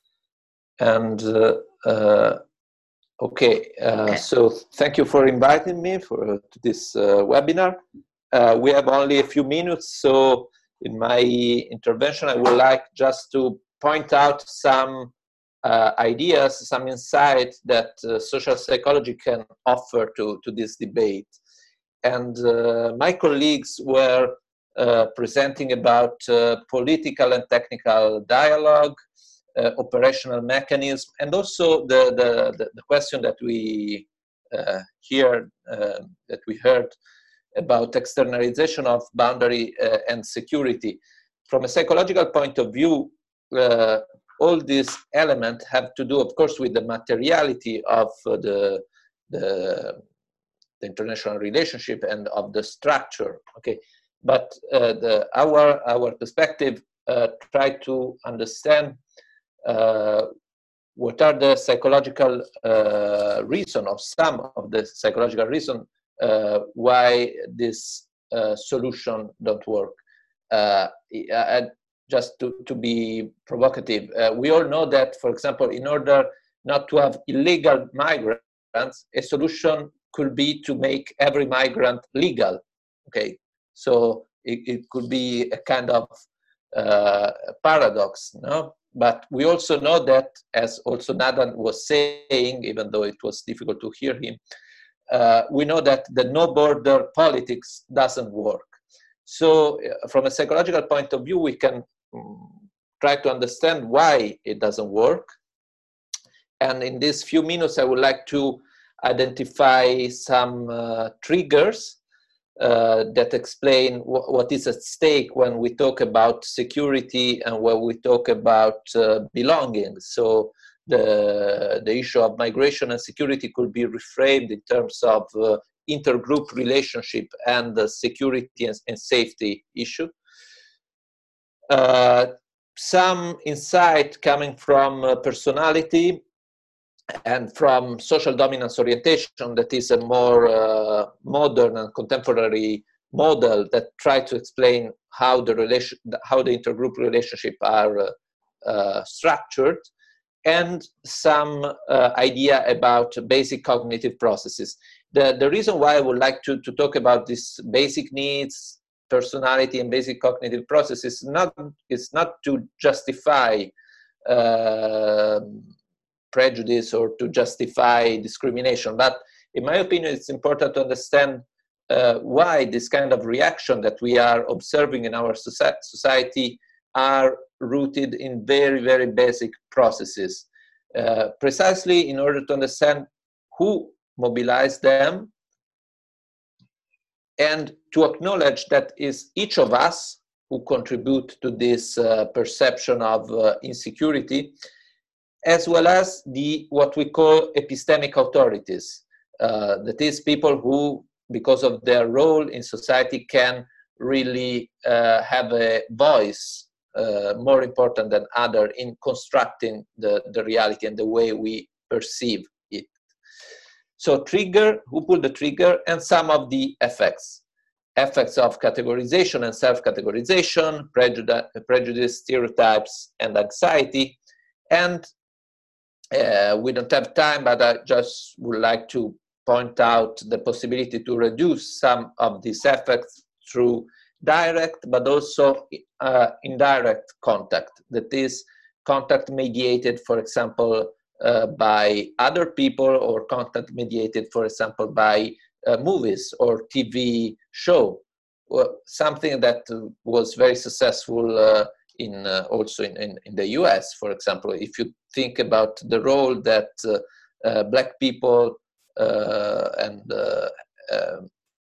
And uh, uh, okay, uh, okay, so thank you for inviting me for uh, to this uh, webinar. Uh, we have only a few minutes, so in my intervention, I would like just to point out some uh, ideas, some insight that uh, social psychology can offer to, to this debate. And uh, my colleagues were uh, presenting about uh, political and technical dialogue, Uh, operational mechanism, and also the the, the, the question that we uh, hear uh, that we heard about externalization of boundary uh, and security. From a psychological point of view, uh, all these elements have to do, of course, with the materiality of uh, the, the the international relationship and of the structure. Okay, but uh, the our our perspective uh, try to understand. Uh, what are the psychological uh, reason or some of the psychological reason uh, why this uh, solution don't work? Uh, I, just to, to be provocative, uh, we all know that, for example, in order not to have illegal migrants, a solution could be to make every migrant legal. Okay, so it, it could be a kind of uh, paradox, no? But we also know that, as also Nadan was saying, even though it was difficult to hear him, uh, we know that the no border politics doesn't work. So uh, from a psychological point of view, we can um, try to understand why it doesn't work. And in these few minutes, I would like to identify some uh, triggers Uh, that explain wh what is at stake when we talk about security and when we talk about uh, belonging. So the, the issue of migration and security could be reframed in terms of uh, intergroup relationship and the security and, and safety issue. Uh, some insight coming from uh, personality and from social dominance orientation, that is a more uh, modern and contemporary model that try to explain how the relation, how the intergroup relationship are uh, uh, structured. and some uh, idea about basic cognitive processes. The, the reason why I would like to, to talk about these basic needs, personality, and basic cognitive processes not, is not to justify uh, prejudice or to justify discrimination, but in my opinion, it's important to understand uh, why this kind of reaction that we are observing in our society are rooted in very, very basic processes, uh, precisely in order to understand who mobilized them and to acknowledge that is each of us who contribute to this uh, perception of uh, insecurity, as well as the what we call epistemic authorities. Uh, that is, people who, because of their role in society, can really uh, have a voice uh, more important than other in constructing the, the reality and the way we perceive it. So trigger, who pulled the trigger, and some of the effects. Effects of categorization and self-categorization, prejudice, prejudice, stereotypes, and anxiety. And uh, we don't have time, but I just would like to point out the possibility to reduce some of these effects through direct, but also uh, indirect contact. That is, contact mediated, for example, uh, by other people, or contact mediated, for example, by uh, movies or T V show. Well, something that uh, was very successful uh, in uh, also in, in, in the U S, for example. If you think about the role that uh, uh, black people uh, and uh, uh,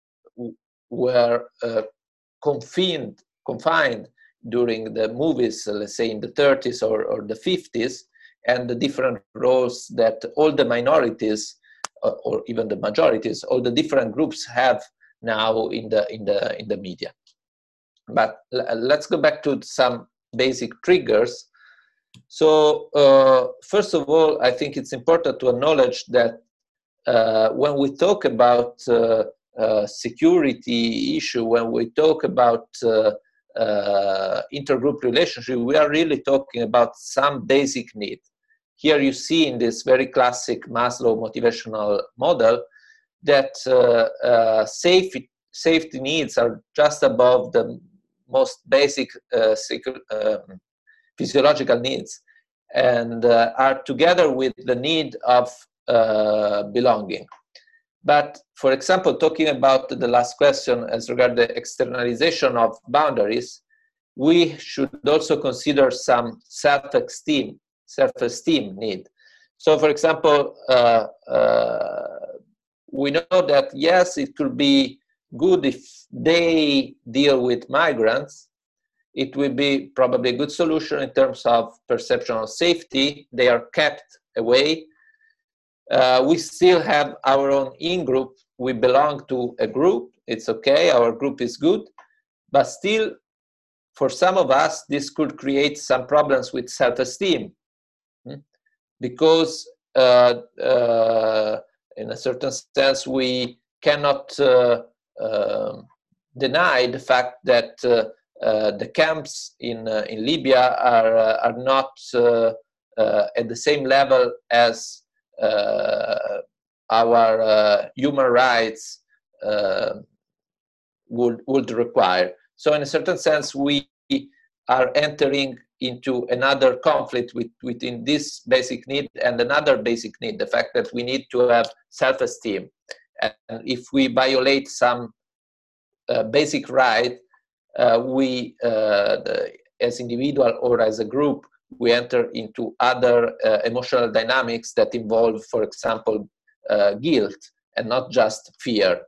were uh, confined, confined during the movies, uh, let's say in the thirties or, or the fifties, and the different roles that all the minorities, uh, or even the majorities, all the different groups have now in the in the in the media. But let's go back to some basic triggers. So uh, first of all, I think it's important to acknowledge that uh, when we talk about uh, uh, security issue, when we talk about uh, uh, intergroup relationship, we are really talking about some basic need. Here you see in this very classic Maslow motivational model that uh, uh, safety, safety needs are just above the most basic uh, um, physiological needs, and uh, are together with the need of uh, belonging. But for example, talking about the last question as regard the externalization of boundaries, we should also consider some self-esteem, self-esteem need. So for example, uh, uh, we know that yes, it could be good if they deal with migrants. It will be probably a good solution in terms of perception of safety. They are kept away. Uh, we still have our own in-group. We belong to a group. It's okay, our group is good. But still, for some of us, this could create some problems with self-esteem. Because uh, uh, in a certain sense, we cannot uh, uh, deny the fact that uh, uh, the camps in, uh, in Libya are, uh, are not uh, uh, at the same level as uh, our uh, human rights uh, would, would require. So in a certain sense, we are entering into another conflict with, within this basic need and another basic need, the fact that we need to have self-esteem. And if we violate some uh, basic right, uh, we, uh, the, as individual or as a group, we enter into other uh, emotional dynamics that involve, for example, uh, guilt and not just fear.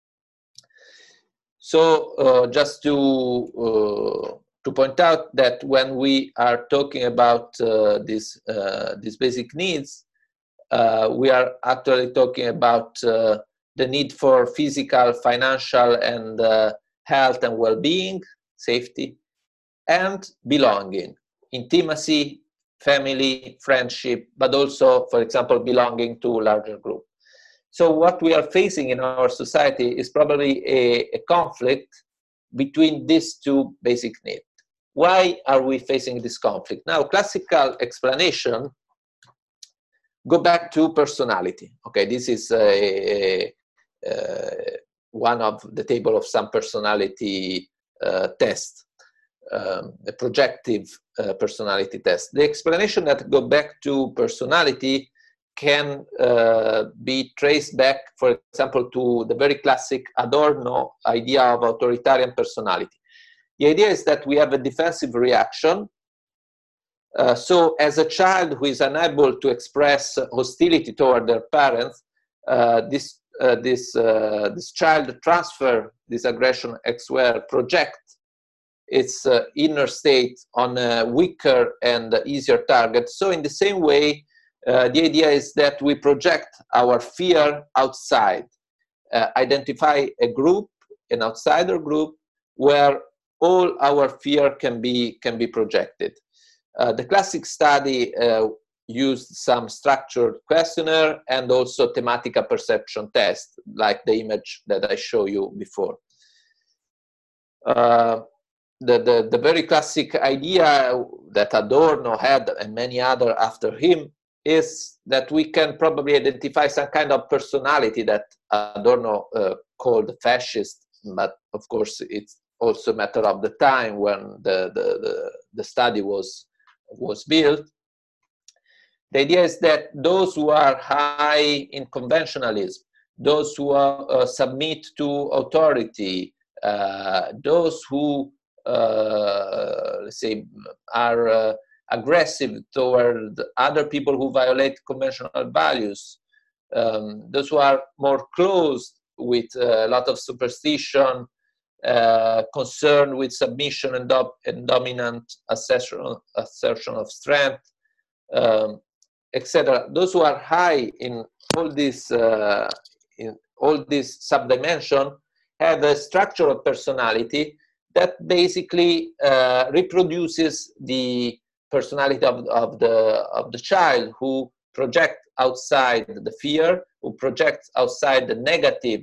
So uh, just to uh, to point out that when we are talking about uh, these uh, these basic needs, uh, we are actually talking about uh, the need for physical, financial, and uh, health and well-being, safety, and belonging, intimacy, family, friendship, but also, for example, belonging to a larger group. So what we are facing in our society is probably a, a conflict between these two basic needs. Why are we facing this conflict? Now, classical explanation go back to personality. Okay, this is a, a, a one of the table of some personality uh, test, um, a projective uh, personality test. The explanation that go back to personality can uh, be traced back, for example, to the very classic Adorno idea of authoritarian personality. The idea is that we have a defensive reaction. Uh, so as a child who is unable to express hostility toward their parents, uh, this, uh, this, uh, this child transfer this aggression elsewhere, project its uh, inner state on a weaker and easier target. So in the same way, uh, the idea is that we project our fear outside, uh, identify a group, an outsider group, where all our fear can be, can be projected. Uh, the classic study uh, used some structured questionnaire and also thematic perception test, like the image that I showed you before. Uh, the, the, the very classic idea that Adorno had and many other after him is that we can probably identify some kind of personality that Adorno uh, called fascist, but of course it's also a matter of the time when the, the, the, the study was was built. The idea is that those who are high in conventionalism, those who are, uh, submit to authority, uh, those who, uh, let's say, are uh, aggressive toward other people who violate conventional values, um, those who are more closed with a lot of superstition, Uh, concerned with submission and, do and dominant assertion, assertion of strength, um, et cetera. Those who are high in all this, uh, in all this subdimension, have a structure of personality that basically uh, reproduces the personality of, of the of the child, who project outside the fear, who projects outside the negative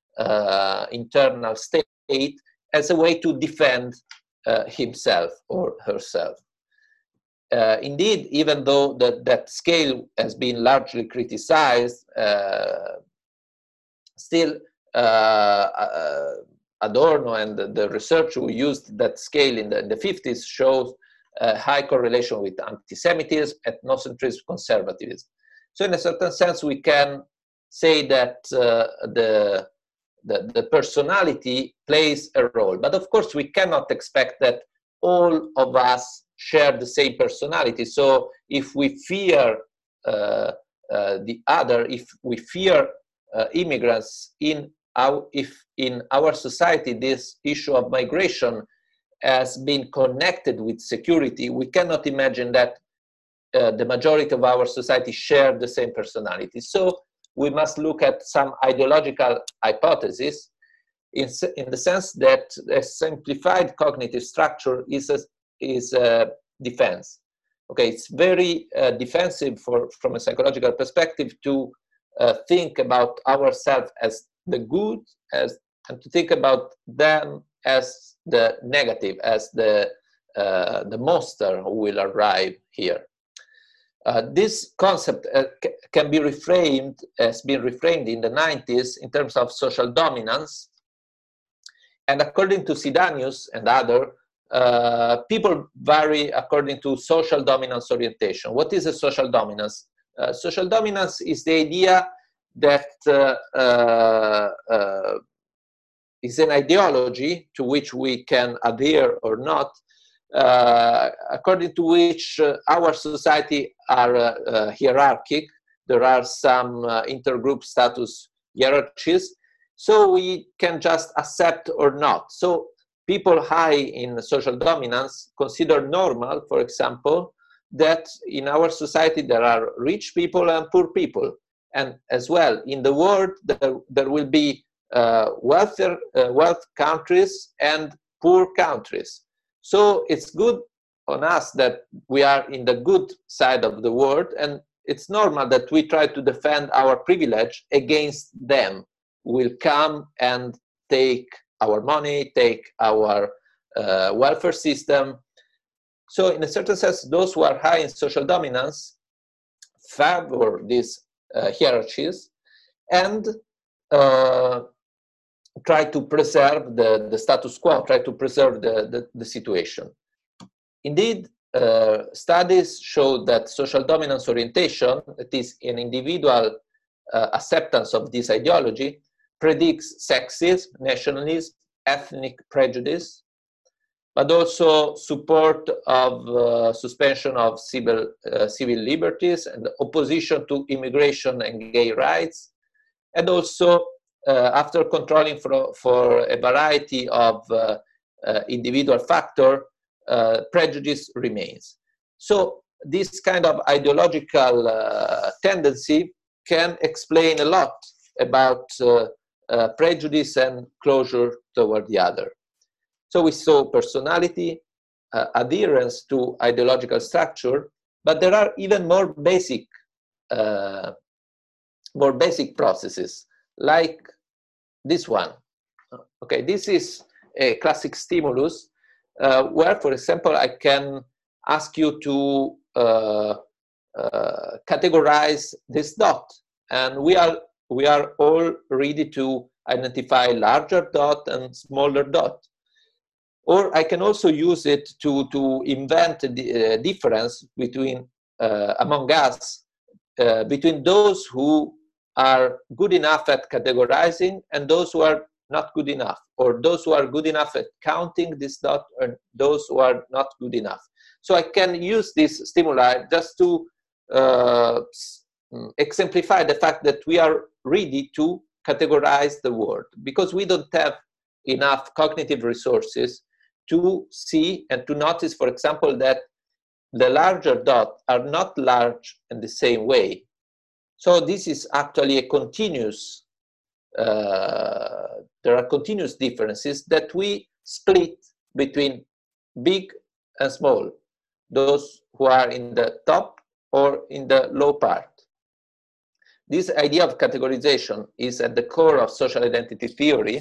uh, internal state as a way to defend uh, himself or herself. Uh, indeed, even though that, that scale has been largely criticized, uh, still uh, uh, Adorno and the, the research who used that scale in the, in the fifties shows a high correlation with anti-Semitism, ethnocentrism, conservatism. So in a certain sense, we can say that uh, the The, the personality plays a role. But of course, we cannot expect that all of us share the same personality. So if we fear uh, uh, the other, if we fear uh, immigrants, in our, if in our society this issue of migration has been connected with security, we cannot imagine that uh, the majority of our society share the same personality. So we must look at some ideological hypothesis in, in the sense that a simplified cognitive structure is a, is a defense. Okay, it's very uh, defensive for, from a psychological perspective to uh, think about ourselves as the good, as, and to think about them as the negative, as the, uh, the monster who will arrive here. Uh, this concept uh, can be reframed, has been reframed in the nineties in terms of social dominance. And according to Sidanius and others, uh, people vary according to social dominance orientation. What is a social dominance? Uh, social dominance is the idea that uh, uh, uh, is an ideology to which we can adhere or not, Uh, according to which uh, our society are uh, uh, hierarchic. There are some uh, intergroup status hierarchies, so we can just accept or not. So people high in social dominance consider normal, for example, that in our society there are rich people and poor people, and as well in the world there, there will be uh, wealthier, uh, wealth countries and poor countries. So it's good on us that we are in the good side of the world, and it's normal that we try to defend our privilege against them who will come and take our money, take our uh, welfare system. So in a certain sense, those who are high in social dominance favor these uh, hierarchies and uh, try to preserve the, the status quo, try to preserve the, the, the situation. Indeed, uh, studies show that social dominance orientation, that is an individual uh, acceptance of this ideology, predicts sexism, nationalism, ethnic prejudice, but also support of uh, suspension of civil, uh, civil liberties and opposition to immigration and gay rights, and also uh, after controlling for, for a variety of uh, uh, individual factors, uh, prejudice remains. So this kind of ideological uh, tendency can explain a lot about uh, uh, prejudice and closure toward the other. So we saw personality, uh, adherence to ideological structure, but there are even more basic, uh, more basic processes, like this one. Okay, this is a classic stimulus, uh, where, for example, I can ask you to uh, uh, categorize this dot, and we are we are all ready to identify larger dot and smaller dot. Or I can also use it to, to invent the uh, difference between, uh, among us, uh, between those who are good enough at categorizing and those who are not good enough, or those who are good enough at counting this dot and those who are not good enough. So I can use this stimuli just to uh, exemplify the fact that we are ready to categorize the world, because we don't have enough cognitive resources to see and to notice, for example, that the larger dots are not large in the same way. So this is actually a continuous, uh, there are continuous differences that we split between big and small, those who are in the top or in the low part. This idea of categorization is at the core of social identity theory,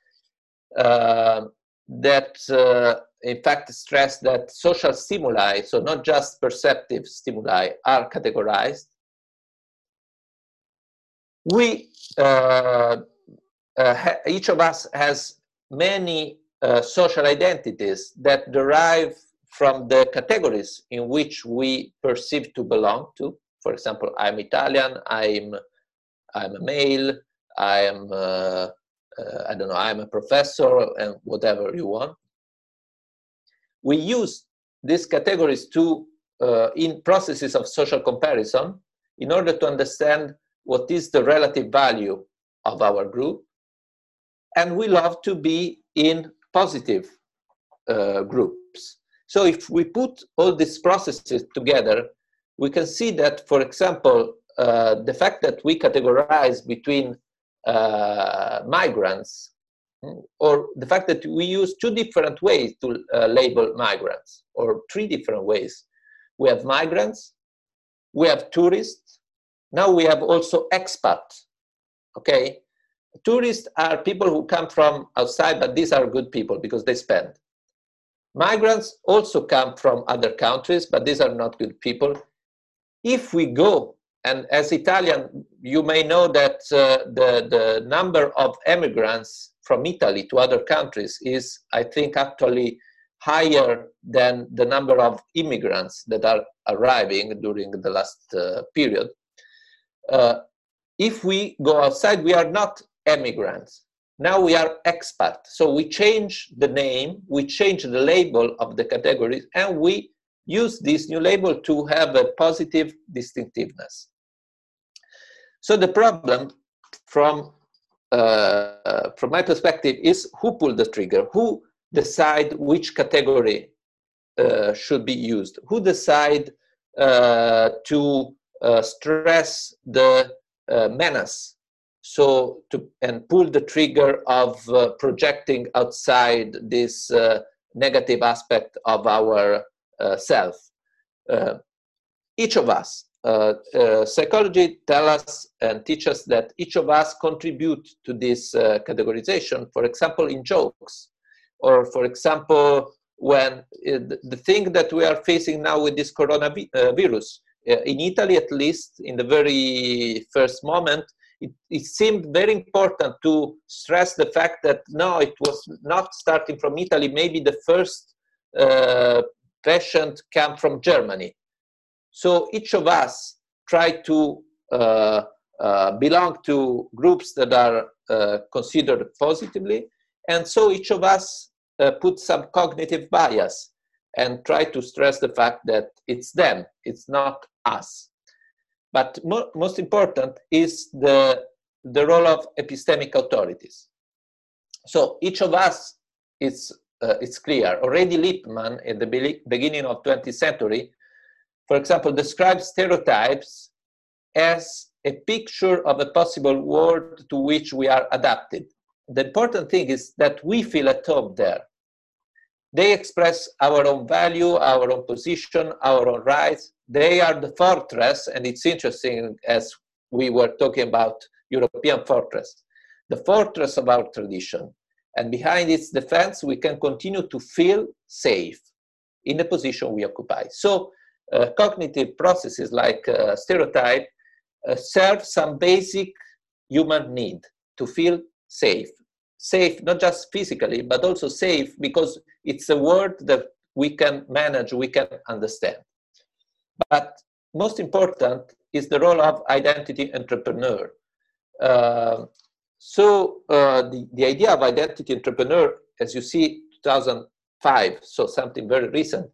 uh, that uh, in fact stress that social stimuli, so not just perceptive stimuli, are categorized. We, uh, uh, each of us has many uh, social identities that derive from the categories in which we perceive to belong to. For example, I'm Italian, I'm, I'm a male, I am uh, Uh, I don't know, I'm a professor, and whatever you want. We use these categories to, uh, in processes of social comparison, in order to understand what is the relative value of our group. And we love to be in positive uh, groups. So if we put all these processes together, we can see that, for example, uh, the fact that we categorize between Uh, migrants, or the fact that we use two different ways to uh, label migrants, or three different ways. We have migrants, we have tourists, now we have also expats, okay? Tourists are people who come from outside, but these are good people because they spend. Migrants also come from other countries, but these are not good people. If we go, and as Italian, you may know that uh, the, the number of immigrants from Italy to other countries is, I think, actually higher than the number of immigrants that are arriving during the last uh, period. Uh, if we go outside, we are not immigrants. Now we are expat. So we change the name, we change the label of the categories, and we use this new label to have a positive distinctiveness. So the problem from, uh, from my perspective is who pulled the trigger, who decide which category uh, should be used, who decide uh, to uh, stress the uh, menace, so to, and pull the trigger of uh, projecting outside this uh, negative aspect of our uh, self. Uh, each of us, uh, uh, psychology tells us and teaches us that each of us contribute to this uh, categorization, for example, in jokes, or for example, when uh, the thing that we are facing now with this coronavirus uh, in Italy, at least in the very first moment, it, it seemed very important to stress the fact that no, it was not starting from Italy. Maybe the first uh, patient came from Germany. So each of us tried to uh, uh, belong to groups that are uh, considered positively, and so each of us uh, put some cognitive bias and try to stress the fact that it's them, it's not us. But mo most important is the, the role of epistemic authorities. So each of us, it's, uh, it's clear. Already Lippmann, at the be beginning of twentieth century, for example, describes stereotypes as a picture of a possible world to which we are adapted. The important thing is that we feel at home there. They express our own value, our own position, our own rights. They are the fortress, and it's interesting, as we were talking about European fortress, the fortress of our tradition. And behind its defense, we can continue to feel safe in the position we occupy. So uh, cognitive processes like uh, stereotype uh, serve some basic human need to feel safe. Safe, not just physically, but also safe because it's a word that we can manage, we can understand. But most important is the role of identity entrepreneur. Uh, so uh, the, the idea of identity entrepreneur, as you see, two thousand five, so something very recent,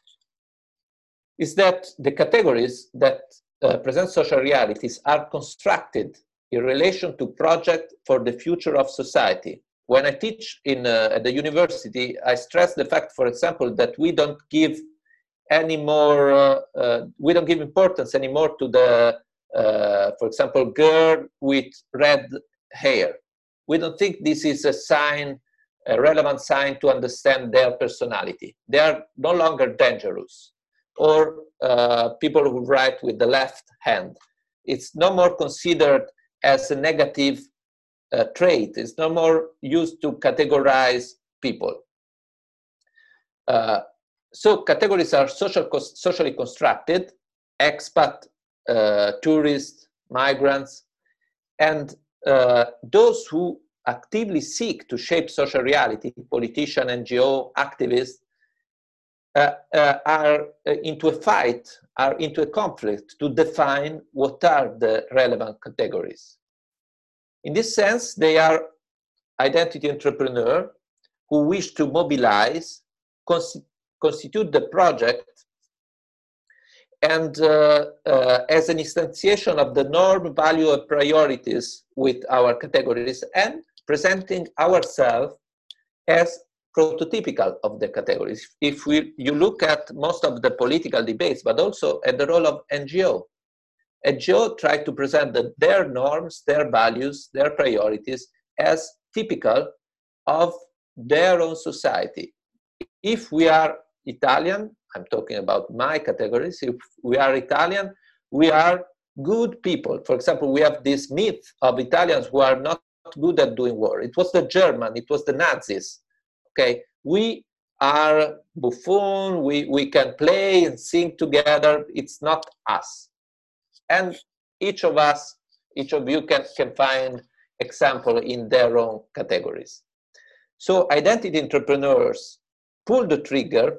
is that the categories that uh, present social realities are constructed in relation to project for the future of society. When I teach in, uh, at the university, I stress the fact, for example, that we don't give any more, uh, uh, we don't give importance anymore to the, uh, for example, girl with red hair. We don't think this is a sign, a relevant sign to understand their personality. They are no longer dangerous. Or uh, people who write with the left hand. It's no more considered as a negative uh, trait. It's no more used to categorize people. Uh, so categories are social, socially constructed, expat, uh, tourists, migrants, and uh, those who actively seek to shape social reality, politicians, N G O, activists, Uh, uh, are uh, into a fight, are into a conflict to define what are the relevant categories. In this sense, they are identity entrepreneurs who wish to mobilize, cons constitute the project, and uh, uh, as an instantiation of the norm, value, and priorities with our categories, and presenting ourselves as prototypical of the categories. If we, you look at most of the political debates, but also at the role of N G O. N G O try to present the, their norms, their values, their priorities as typical of their own society. If we are Italian, I'm talking about my categories, if we are Italian, we are good people. For example, we have this myth of Italians who are not good at doing war. It was the German, it was the Nazis. Okay, we are buffoon, we, we can play and sing together, it's not us. And each of us, each of you can, can find example in their own categories. So identity entrepreneurs pull the trigger,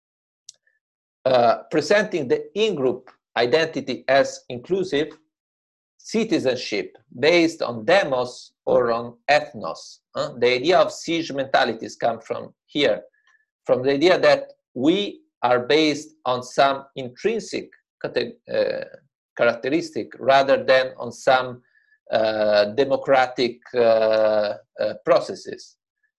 uh, presenting the in-group identity as inclusive, citizenship based on demos or on ethnos. Uh, the idea of siege mentalities come from here, from the idea that we are based on some intrinsic uh, characteristic rather than on some uh, democratic uh, uh, processes.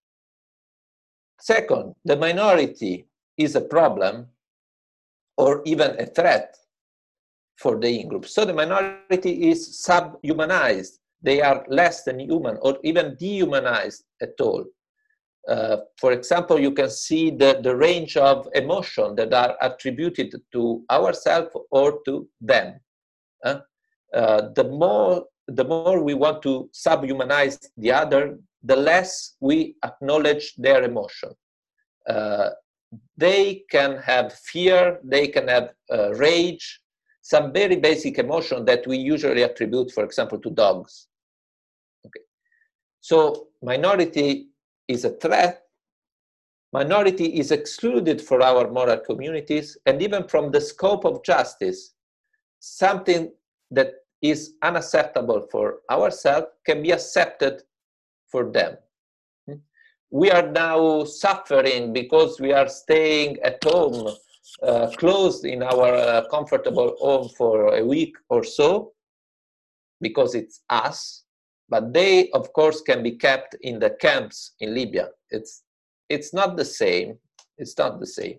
Second, the minority is a problem or even a threat for the in-group. So the minority is subhumanized. They are less than human or even dehumanized at all. Uh, for example, you can see the, the range of emotion that are attributed to ourselves or to them. Uh, uh, the more, the more we want to subhumanize the other, the less we acknowledge their emotion. Uh, they can have fear, they can have uh, rage, some very basic emotion that we usually attribute, for example, to dogs. Okay. So minority is a threat. Minority is excluded for our moral communities, and even from the scope of justice, something that is unacceptable for ourselves can be accepted for them. We are now suffering because we are staying at home, uh, closed in our uh, comfortable home for a week or so, because it's us, but they, of course, can be kept in the camps in Libya. It's It's not the same. It's not the same.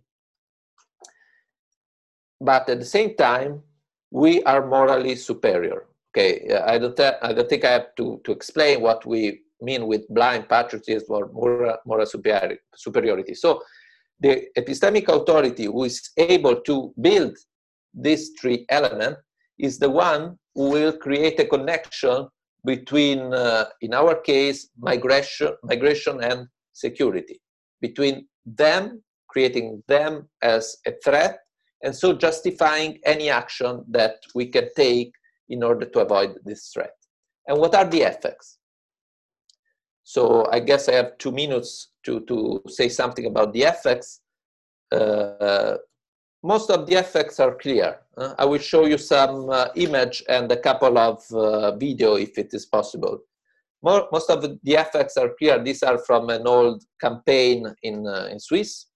But at the same time, we are morally superior. Okay, I don't, I don't think I have to, to explain what we mean with blind patriotism or moral, moral superiority. So the epistemic authority who is able to build these three elements is the one who will create a connection between, uh, in our case, migration, migration and security. Between them, creating them as a threat, and so justifying any action that we can take in order to avoid this threat. And what are the effects? So I guess I have two minutes to, to say something about the effects. Uh, most of the effects are clear. Uh, I will show you some uh, image and a couple of uh, video if it is possible. More, most of the effects are clear. These are from an old campaign in, uh, in Swiss.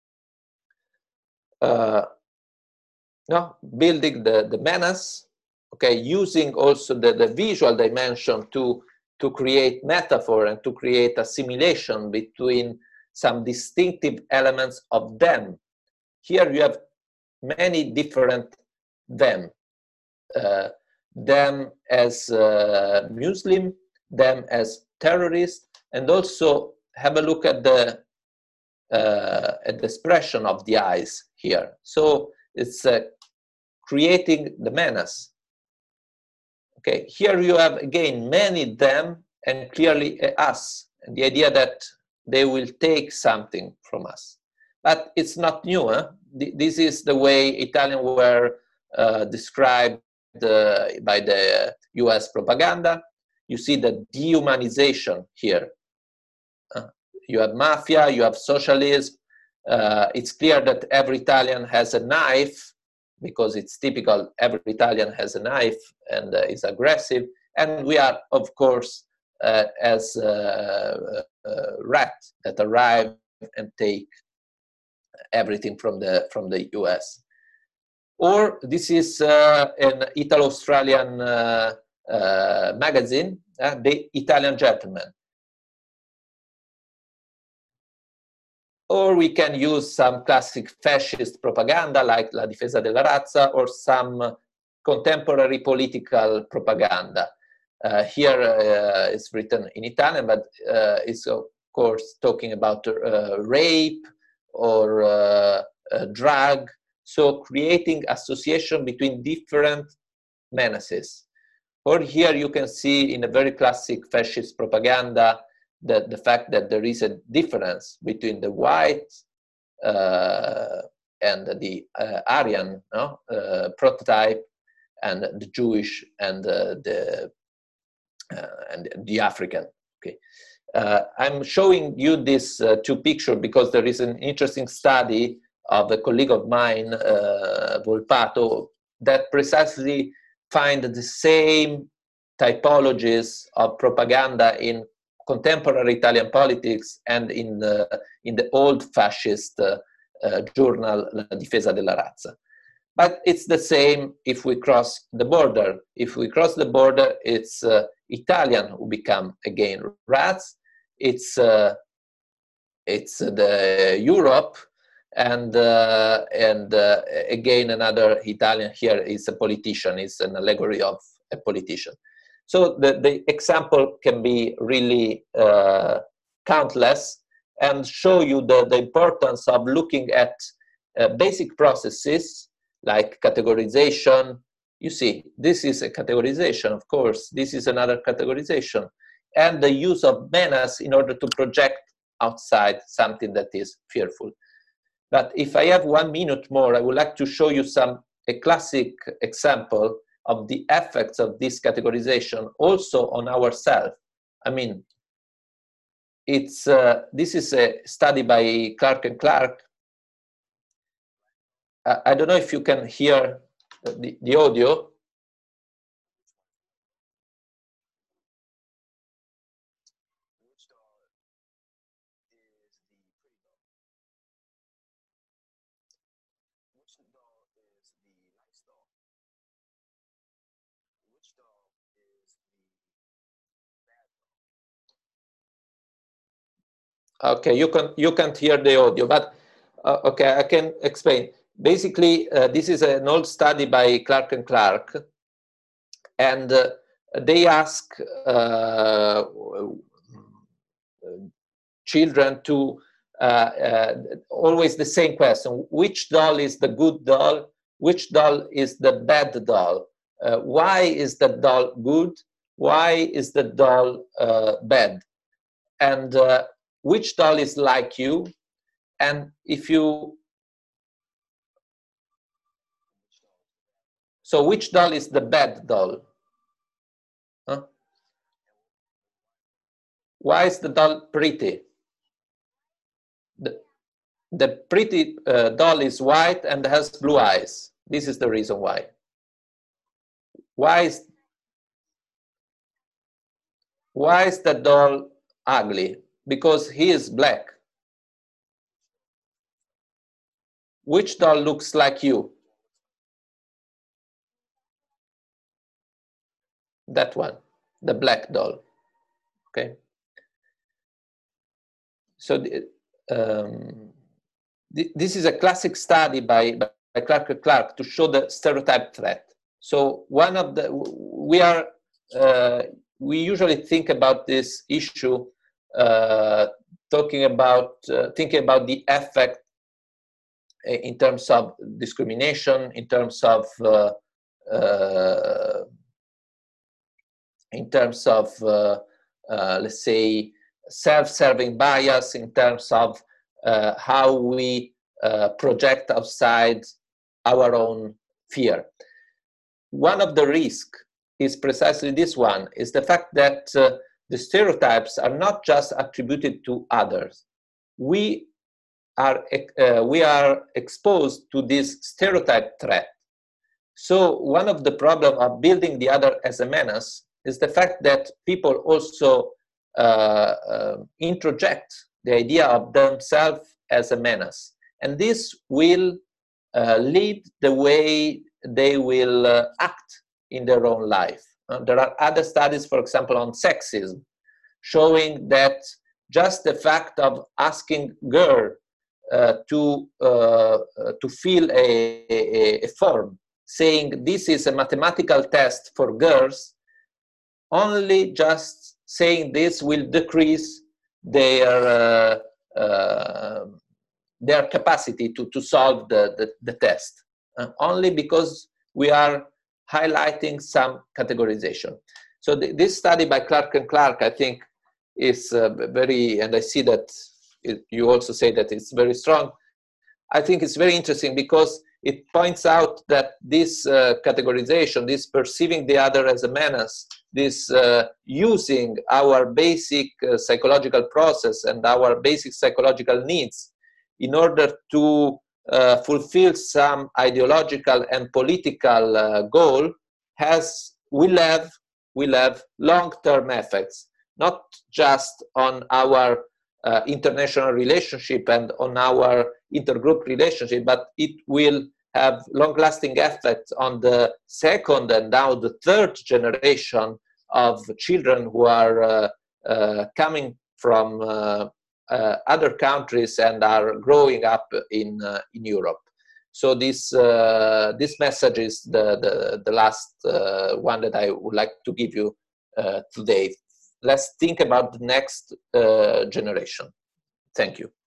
Uh, no, building the, the menace, okay, using also the, the visual dimension to, to create metaphor and to create assimilation between some distinctive elements of them. Here you have many different them. Uh, them as uh, Muslim, them as terrorists, and also have a look at the uh, at the expression of the eyes here. So it's uh, creating the menace. Okay, here you have again many them and clearly uh, us, and the idea that they will take something from us. But it's not new. Huh? This is the way Italians were uh, described uh, by the U S propaganda. You see the dehumanization here. Uh, you have mafia, you have socialism. Uh, it's clear that every Italian has a knife, because it's typical, every Italian has a knife and uh, is aggressive. And we are, of course, uh, as uh, uh, rats that arrive and take everything from the, from the U S. Or this is uh, an Italo-Australian uh, Uh, magazine, uh, The Italian Gentleman. Or we can use some classic fascist propaganda like La Difesa della Razza, or some contemporary political propaganda. Uh, here uh, it's written in Italian, but uh, it's of course talking about uh, rape or uh, uh, drug. So creating association between different menaces. Or here you can see in a very classic fascist propaganda that the fact that there is a difference between the white uh, and the uh, Aryan no? uh, prototype, and the Jewish and uh, the uh, and the African. Okay, uh, I'm showing you these uh, two pictures because there is an interesting study of a colleague of mine, uh, Volpato, that precisely find the same typologies of propaganda in contemporary Italian politics and in the, in the old fascist uh, uh, journal La Difesa della Razza. But it's the same if we cross the border. If we cross the border, it's uh, Italian who become again rats. It's uh, it's the Europe, and uh, and uh, again another Italian here is a politician. It's an allegory of a politician. So the, the example can be really uh, countless, and show you the, the importance of looking at uh, basic processes like categorization. You see, this is a categorization, of course. This is another categorization. And the use of menace in order to project outside something that is fearful. But if I have one minute more, I would like to show you some a classic example of the effects of this categorization also on ourselves. I mean, it's uh, this is a study by Clark and Clark. Uh, I don't know if you can hear the, the audio. Okay, you can you can't hear the audio, but uh, okay, I can explain. Basically, uh, this is an old study by Clark and Clark, and uh, they ask uh, children to uh, uh, always the same question: which doll is the good doll? Which doll is the bad doll? Uh, why is the doll good? Why is the doll uh, bad? And uh, which doll is like you? And if you, so which doll is the bad doll? Huh? Why is the doll pretty? The, the pretty uh, doll is white and has blue eyes. This is the reason why. Why is, why is the doll ugly? Because he is black. Which doll looks like you? That one, the black doll. Okay. So the, um, th this is a classic study by, by Clark and Clark to show the stereotype threat. So one of the, we are, uh, we usually think about this issue uh, talking about, uh, thinking about the effect in terms of discrimination, in terms of, uh, uh, in terms of, uh, uh, let's say, self-serving bias, in terms of uh, how we uh, project outside our own fear. One of the risks is precisely this one, is the fact that uh, the stereotypes are not just attributed to others. We are, uh, we are exposed to this stereotype threat. So one of the problems of building the other as a menace is the fact that people also uh, uh, introject the idea of themselves as a menace. And this will uh, lead the way they will uh, act in their own life. Uh, there are other studies, for example, on sexism, showing that just the fact of asking girl uh, to, uh, uh, to fill a, a, a form, saying this is a mathematical test for girls, only just saying this will decrease their, uh, uh, their capacity to, to solve the, the, the test, uh, only because we are highlighting some categorization. So the, this study by Clark and Clark, I think, is uh, very, and I see that it, you also say that it's very strong. I think it's very interesting because it points out that this uh, categorization, this perceiving the other as a menace, this uh, using our basic uh, psychological process and our basic psychological needs in order to uh, fulfill some ideological and political uh, goal has, will have, will have long-term effects, not just on our uh, international relationship and on our intergroup relationship, but it will have long-lasting effects on the second and now the third generation of children who are uh, uh, coming from uh, uh, other countries and are growing up in, uh, in Europe. So this, uh, this message is the, the, the last uh, one that I would like to give you uh, today. Let's think about the next uh, generation. Thank you.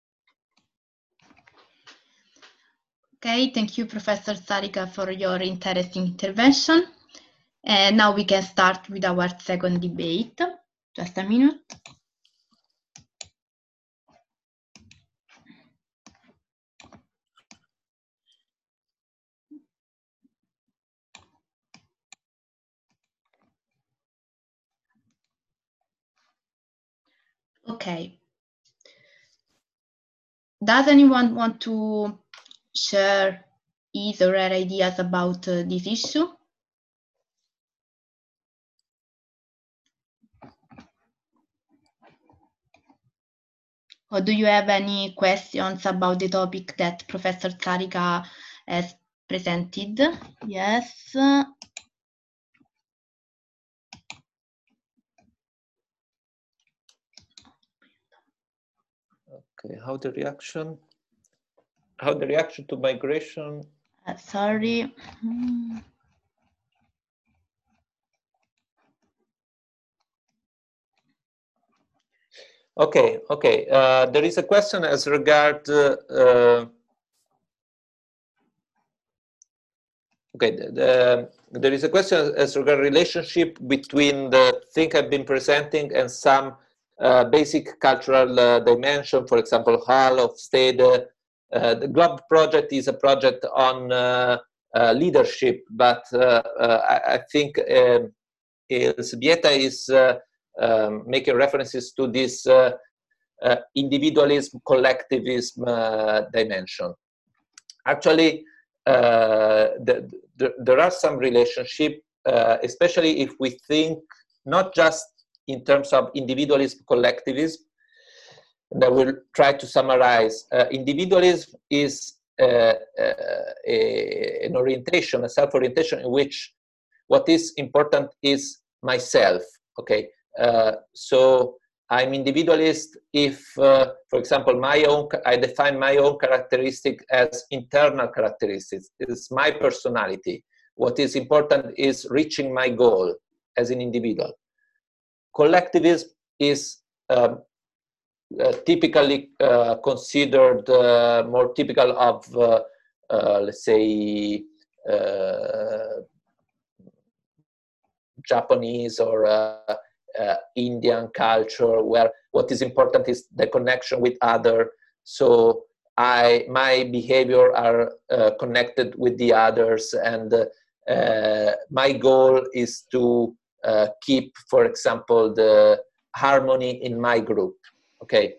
Okay, thank you, Professor Sarica, for your interesting intervention. And now we can start with our second debate. Just a minute. Okay. Does anyone want to share his or her ideas about uh, this issue? Or do you have any questions about the topic that Professor Tsarika has presented? Yes. Okay, how the reaction, how the reaction to migration? Uh, sorry. Hmm. Okay, okay. Uh, there is a question as regard. Uh, uh, okay, the, the, there is a question as regard relationship between the thing I've been presenting and some uh, basic cultural uh, dimension. For example, Hall of State. Uh, uh, the GLOB project is a project on uh, uh, leadership, but uh, uh, I, I think um, Elżbieta is uh, um, making references to this. Uh, Uh, individualism, collectivism uh, dimension. Actually, uh, the, the, there are some relationship, uh, especially if we think not just in terms of individualism, collectivism. And I will try to summarize. Uh, individualism is uh, uh, a, an orientation, a self-orientation in which what is important is myself. Okay, uh, so I'm individualist if, uh, for example, my own, I define my own characteristic as internal characteristics. It's my personality. What is important is reaching my goal as an individual. Collectivism is um, uh, typically uh, considered uh, more typical of, uh, uh, let's say, uh, Japanese or uh, uh, Indian culture, where what is important is the connection with other. So I, my behavior are uh, connected with the others, and uh, uh, my goal is to uh, keep, for example, the harmony in my group. Okay,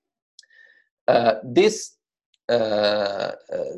uh, this uh, uh,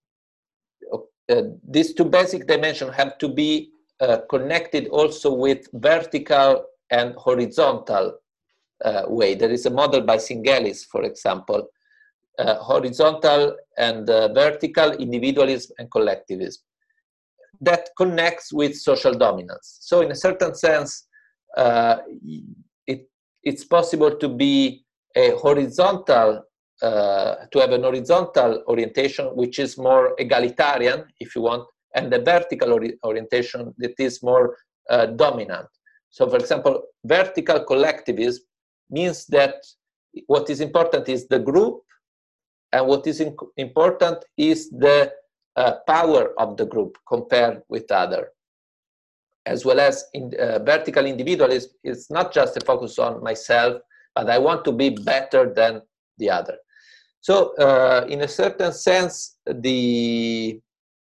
uh, these two basic dimensions have to be uh, connected also with vertical and horizontal uh, way. There is a model by Singelis, for example, uh, horizontal and uh, vertical individualism and collectivism that connects with social dominance. So in a certain sense, uh, it, it's possible to be a horizontal, uh, to have an horizontal orientation, which is more egalitarian, if you want, and a vertical ori orientation that is more uh, dominant. So for example, vertical collectivism means that what is important is the group, and what is important is the uh, power of the group compared with other. As well as in uh, vertical individualism, it's not just a focus on myself, but I want to be better than the other. So uh, in a certain sense, the,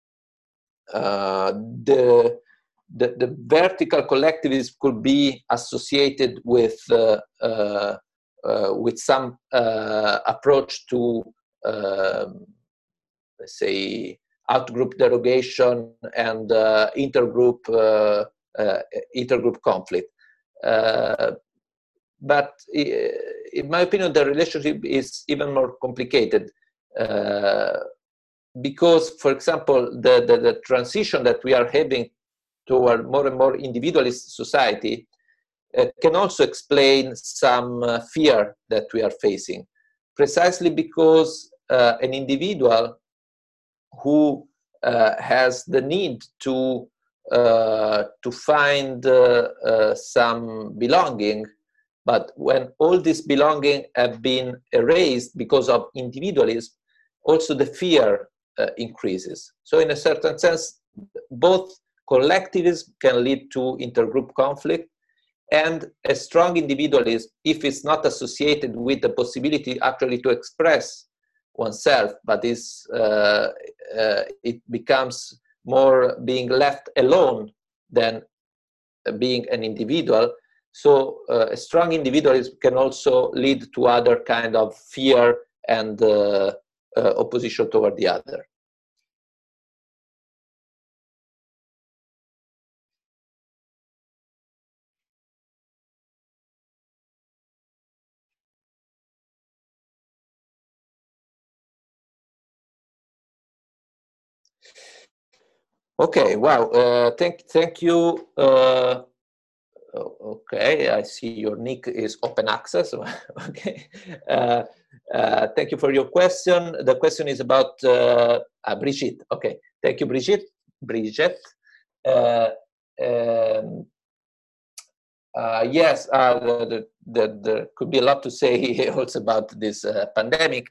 uh, the, the, the vertical collectivism could be associated with, uh, uh, uh, with some uh, approach to, um, let's say, out-group derogation and uh, intergroup uh, uh, intergroup conflict. Uh, but in my opinion, the relationship is even more complicated uh, because, for example, the, the, the transition that we are having toward more and more individualist society uh, can also explain some uh, fear that we are facing, precisely because uh, an individual who uh, has the need to uh, to find uh, uh, some belonging, but when all this belonging have been erased because of individualism, also the fear uh, increases. So in a certain sense, both collectivism can lead to intergroup conflict, and a strong individualism, if it's not associated with the possibility actually to express oneself, but is uh, uh, it becomes more being left alone than being an individual, So uh, a strong individualism can also lead to other kind of fear and uh, uh, opposition toward the other. Okay, wow, uh, thank, thank you. Uh, okay, I see your nick is open access. Okay, uh, uh, thank you for your question. The question is about uh, uh, Brigitte. Okay, thank you, Brigitte. Brigitte. Uh, um, uh, yes, uh, the, the, there could be a lot to say also about this uh, pandemic.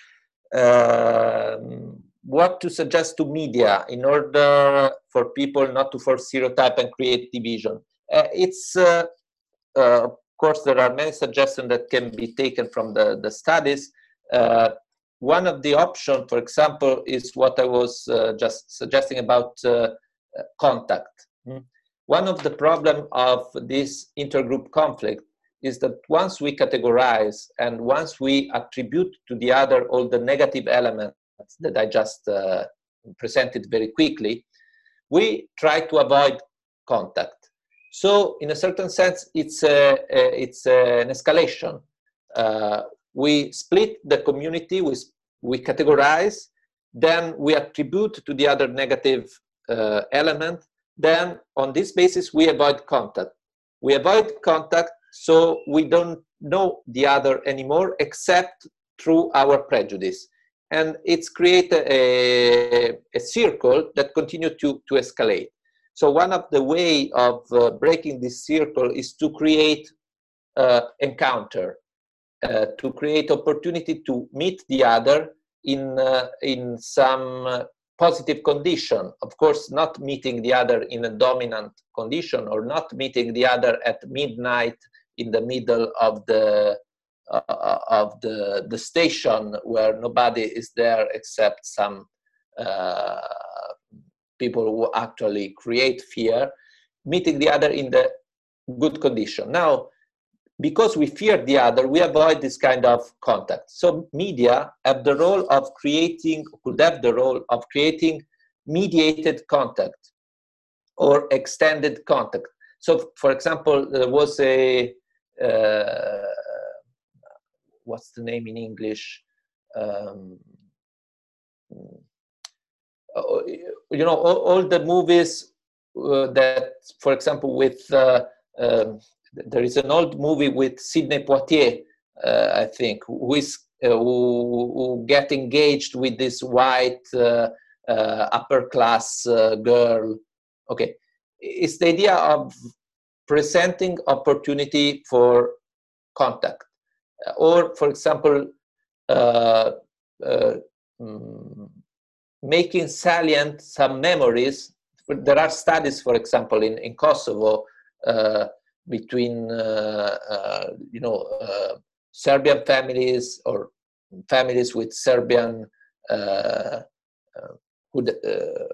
Um, what to suggest to media in order for people not to force stereotype and create division? Uh, it's, uh, uh, of course, there are many suggestions that can be taken from the, the studies. Uh, one of the options, for example, is what I was uh, just suggesting about uh, contact. Mm. One of the problems of this intergroup conflict is that once we categorize and once we attribute to the other all the negative elements that I just uh, presented very quickly, we try to avoid contact. So in a certain sense, it's, a, a, it's a, an escalation. Uh, we split the community, we, we categorize, then we attribute to the other negative uh, element, then on this basis we avoid contact. We avoid contact so we don't know the other anymore except through our prejudice. And it's created a, a circle that continues to, to escalate. So one of the way of uh, breaking this circle is to create uh, encounter, uh, to create opportunity to meet the other in, uh, in some uh, positive condition. Of course, not meeting the other in a dominant condition or not meeting the other at midnight in the middle of the uh, of the the station where nobody is there except some uh, people who actually create fear, meeting the other in the good condition. Now, because we fear the other, we avoid this kind of contact. So media have the role of creating, could have the role of creating mediated contact or extended contact. So for example, there was a, uh, what's the name in English? Um, you know, all, all the movies uh, that, for example, with, uh, um, there is an old movie with Sidney Poitier, uh, I think, who is uh, who, who get engaged with this white uh, uh, upper class uh, girl. Okay, it's the idea of presenting opportunity for contact, or for example, uh, uh, mm, making salient some memories. There are studies, for example, in in Kosovo. Uh, between, uh, uh, you know, uh, Serbian families or families with Serbian, uh, uh, with, uh,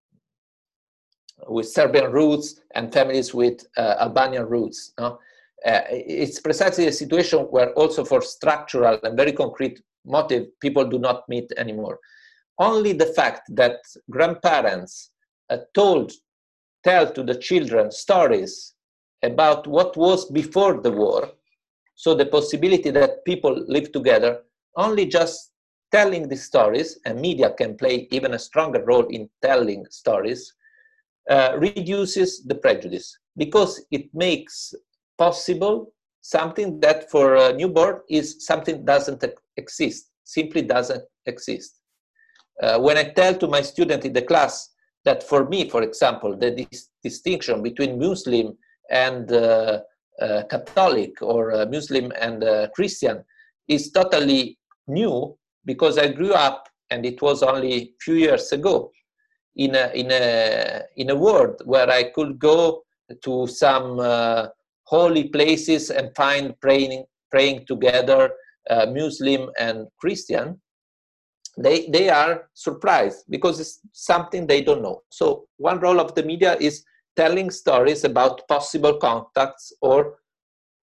with Serbian roots and families with uh, Albanian roots. No? Uh, it's precisely a situation where also for structural and very concrete motive, people do not meet anymore. Only the fact that grandparents uh, told, tell to the children stories about what was before the war, so the possibility that people live together, only just telling these stories, and media can play even a stronger role in telling stories, uh, reduces the prejudice, because it makes possible something that for a newborn is something doesn't exist, simply doesn't exist. Uh, when I tell to my student in the class that for me, for example, the dis distinction between Muslim and uh, uh, Catholic or uh, Muslim and uh, Christian is totally new, because I grew up, and it was only a few years ago, in a, in a, in a world where I could go to some uh, holy places and find praying, praying together uh, Muslim and Christian. They, they are surprised because it's something they don't know. So one role of the media is telling stories about possible contacts or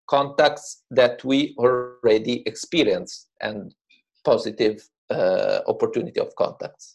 contacts that we already experience and positive uh, opportunity of contacts.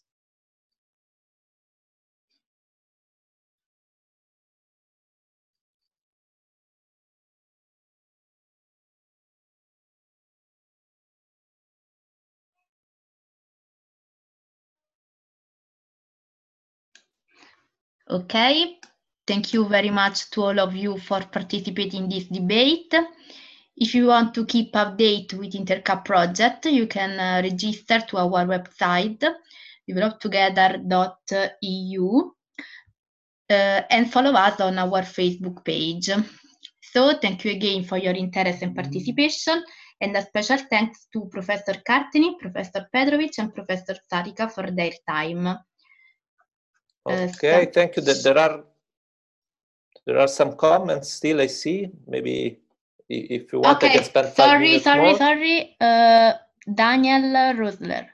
Okay, thank you very much to all of you for participating in this debate. If you want to keep update with Intercap project, you can uh, register to our website, develop together dot e u, uh, and follow us on our Facebook page. So thank you again for your interest and participation, and a special thanks to Professor Carteni, Professor Petrovic, and Professor Sarika for their time. Okay, uh, so thank you. There are there are some comments still, I see. Maybe if you want, okay. I can spend five sorry, minutes sorry, more. sorry. Uh, Daniel Rosler.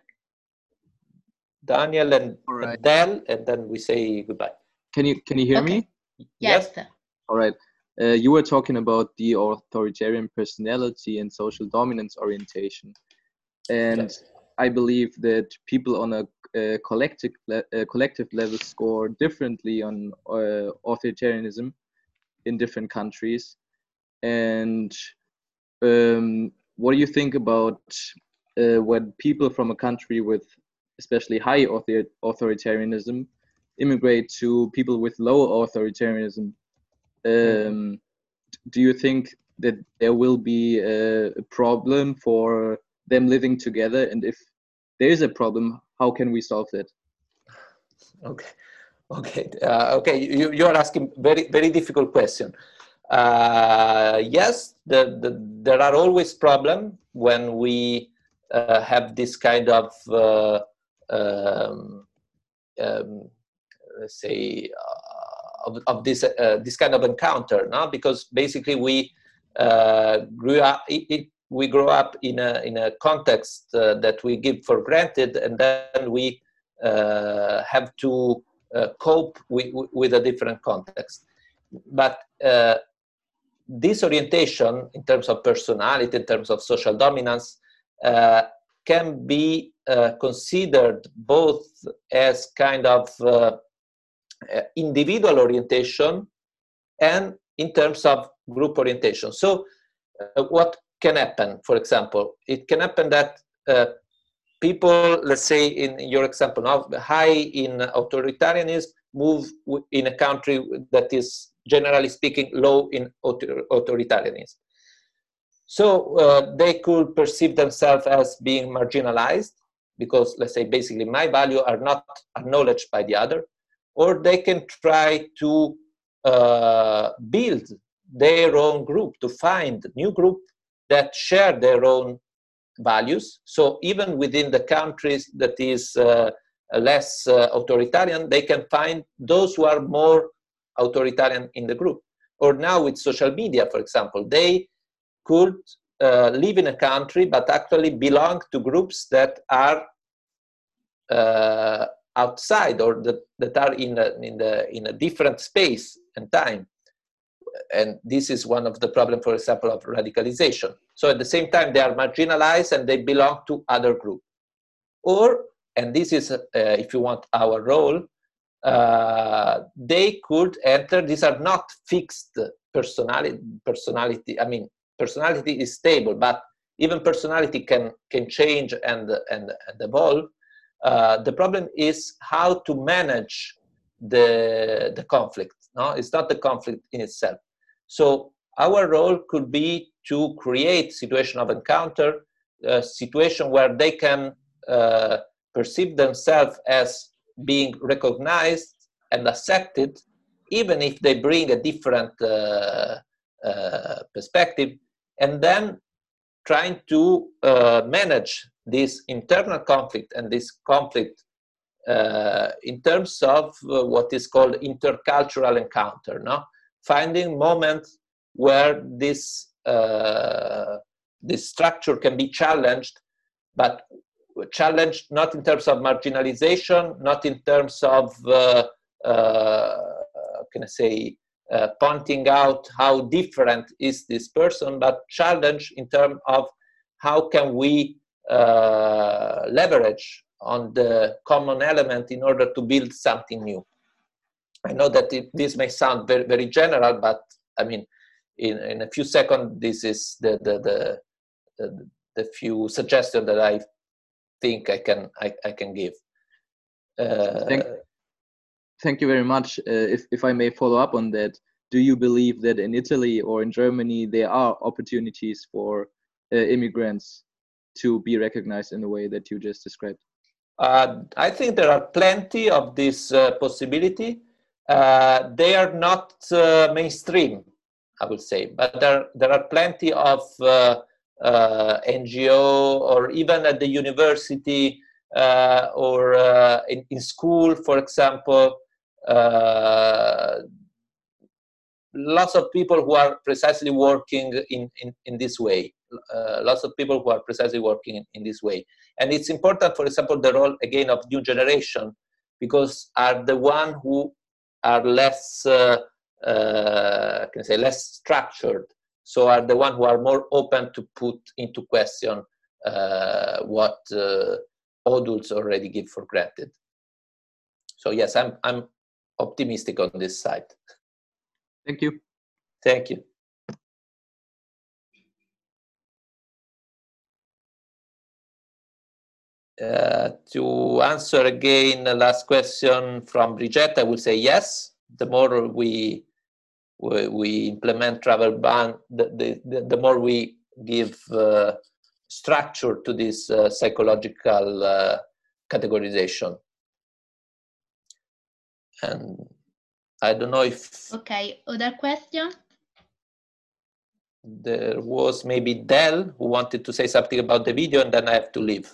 Daniel and right. Del, and then we say goodbye. Can you can you hear Okay. me? Yes. Yes. All right. Uh, you were talking about the authoritarian personality and social dominance orientation, and Yes. I believe that people on a, a collective le a collective level score differently on uh, authoritarianism in different countries. And um, what do you think about uh, when people from a country with especially high author authoritarianism immigrate to people with low authoritarianism? Um, mm-hmm. Do you think that there will be a problem for them living together? And if there is a problem, how can we solve that? Okay, okay, uh, okay. You you are asking very very difficult question. Uh, yes, the, the, there are always problems when we uh, have this kind of uh, um, um, let's say uh, of, of this uh, this kind of encounter, no? Because basically we uh, grew up it, it, we grow up in a in a context uh, that we give for granted, and then we uh, have to uh, cope with, with a different context. But uh, this orientation in terms of personality, in terms of social dominance, uh, can be uh, considered both as kind of uh, individual orientation and in terms of group orientation. So uh, what can happen, for example, it can happen that uh, people, let's say in your example, now high in authoritarianism, move in a country that is, generally speaking, low in author authoritarianism. So uh, they could perceive themselves as being marginalized because, let's say, basically my values are not acknowledged by the other, or they can try to uh, build their own group, to find new group that share their own values. So even within the countries that is uh, less uh, authoritarian, they can find those who are more authoritarian in the group. Or now with social media, for example, they could uh, live in a country but actually belong to groups that are uh, outside, or that, that are in a, in, the, in a different space and time. And this is one of the problems, for example, of radicalization. So at the same time, they are marginalized and they belong to other groups. Or, and this is, uh, if you want, our role, uh, they could enter, these are not fixed personality, personality, I mean, personality is stable, but even personality can, can change and, and, and evolve. Uh, the problem is how to manage the, the conflict. No? It's not the conflict in itself. So our role could be to create situation of encounter, a situation where they can uh, perceive themselves as being recognized and accepted, even if they bring a different uh, uh, perspective, and then trying to uh, manage this internal conflict and this conflict uh, in terms of uh, what is called intercultural encounter, no? Finding moments where this, uh, this structure can be challenged, but challenged not in terms of marginalization, not in terms of, uh, uh, can I say, uh, pointing out how different is this person, but challenge in terms of how can we uh, leverage on the common element in order to build something new. I know that it, this may sound very, very general, but I mean, in, in a few seconds, this is the, the, the, the, the few suggestions that I think I can, I, I can give. Uh, thank, thank you very much. Uh, if, if I may follow up on that, do you believe that in Italy or in Germany, there are opportunities for uh, immigrants to be recognized in the way that you just described? Uh, I think there are plenty of this uh, possibility. Uh, they are not uh, mainstream, I would say, but there, there are plenty of uh, uh, N G O or even at the university uh, or uh, in, in school, for example, uh, lots of people who are precisely working in, in, in this way. Uh, lots of people who are precisely working in, in this way. And it's important, for example, the role, again, of new generation, because are the one who are less, uh, uh, can I say, less structured. So are the one who are more open to put into question uh, what uh, adults already give for granted. So yes, I'm, I'm optimistic on this side. Thank you. Thank you. Uh, to answer again the last question from Brigitte, I will say yes. The more we we, we implement travel ban, the, the, the more we give uh, structure to this uh, psychological uh, categorization. And I don't know if... Okay, other question? There was maybe Del who wanted to say something about the video, and then I have to leave.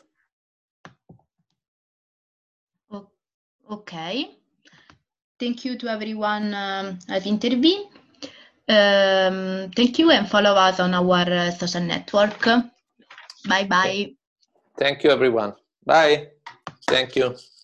Okay. Thank you to everyone um, has intervened. Um, thank you, and follow us on our uh, social network. Bye bye. Thank you, everyone. Bye. Thank you.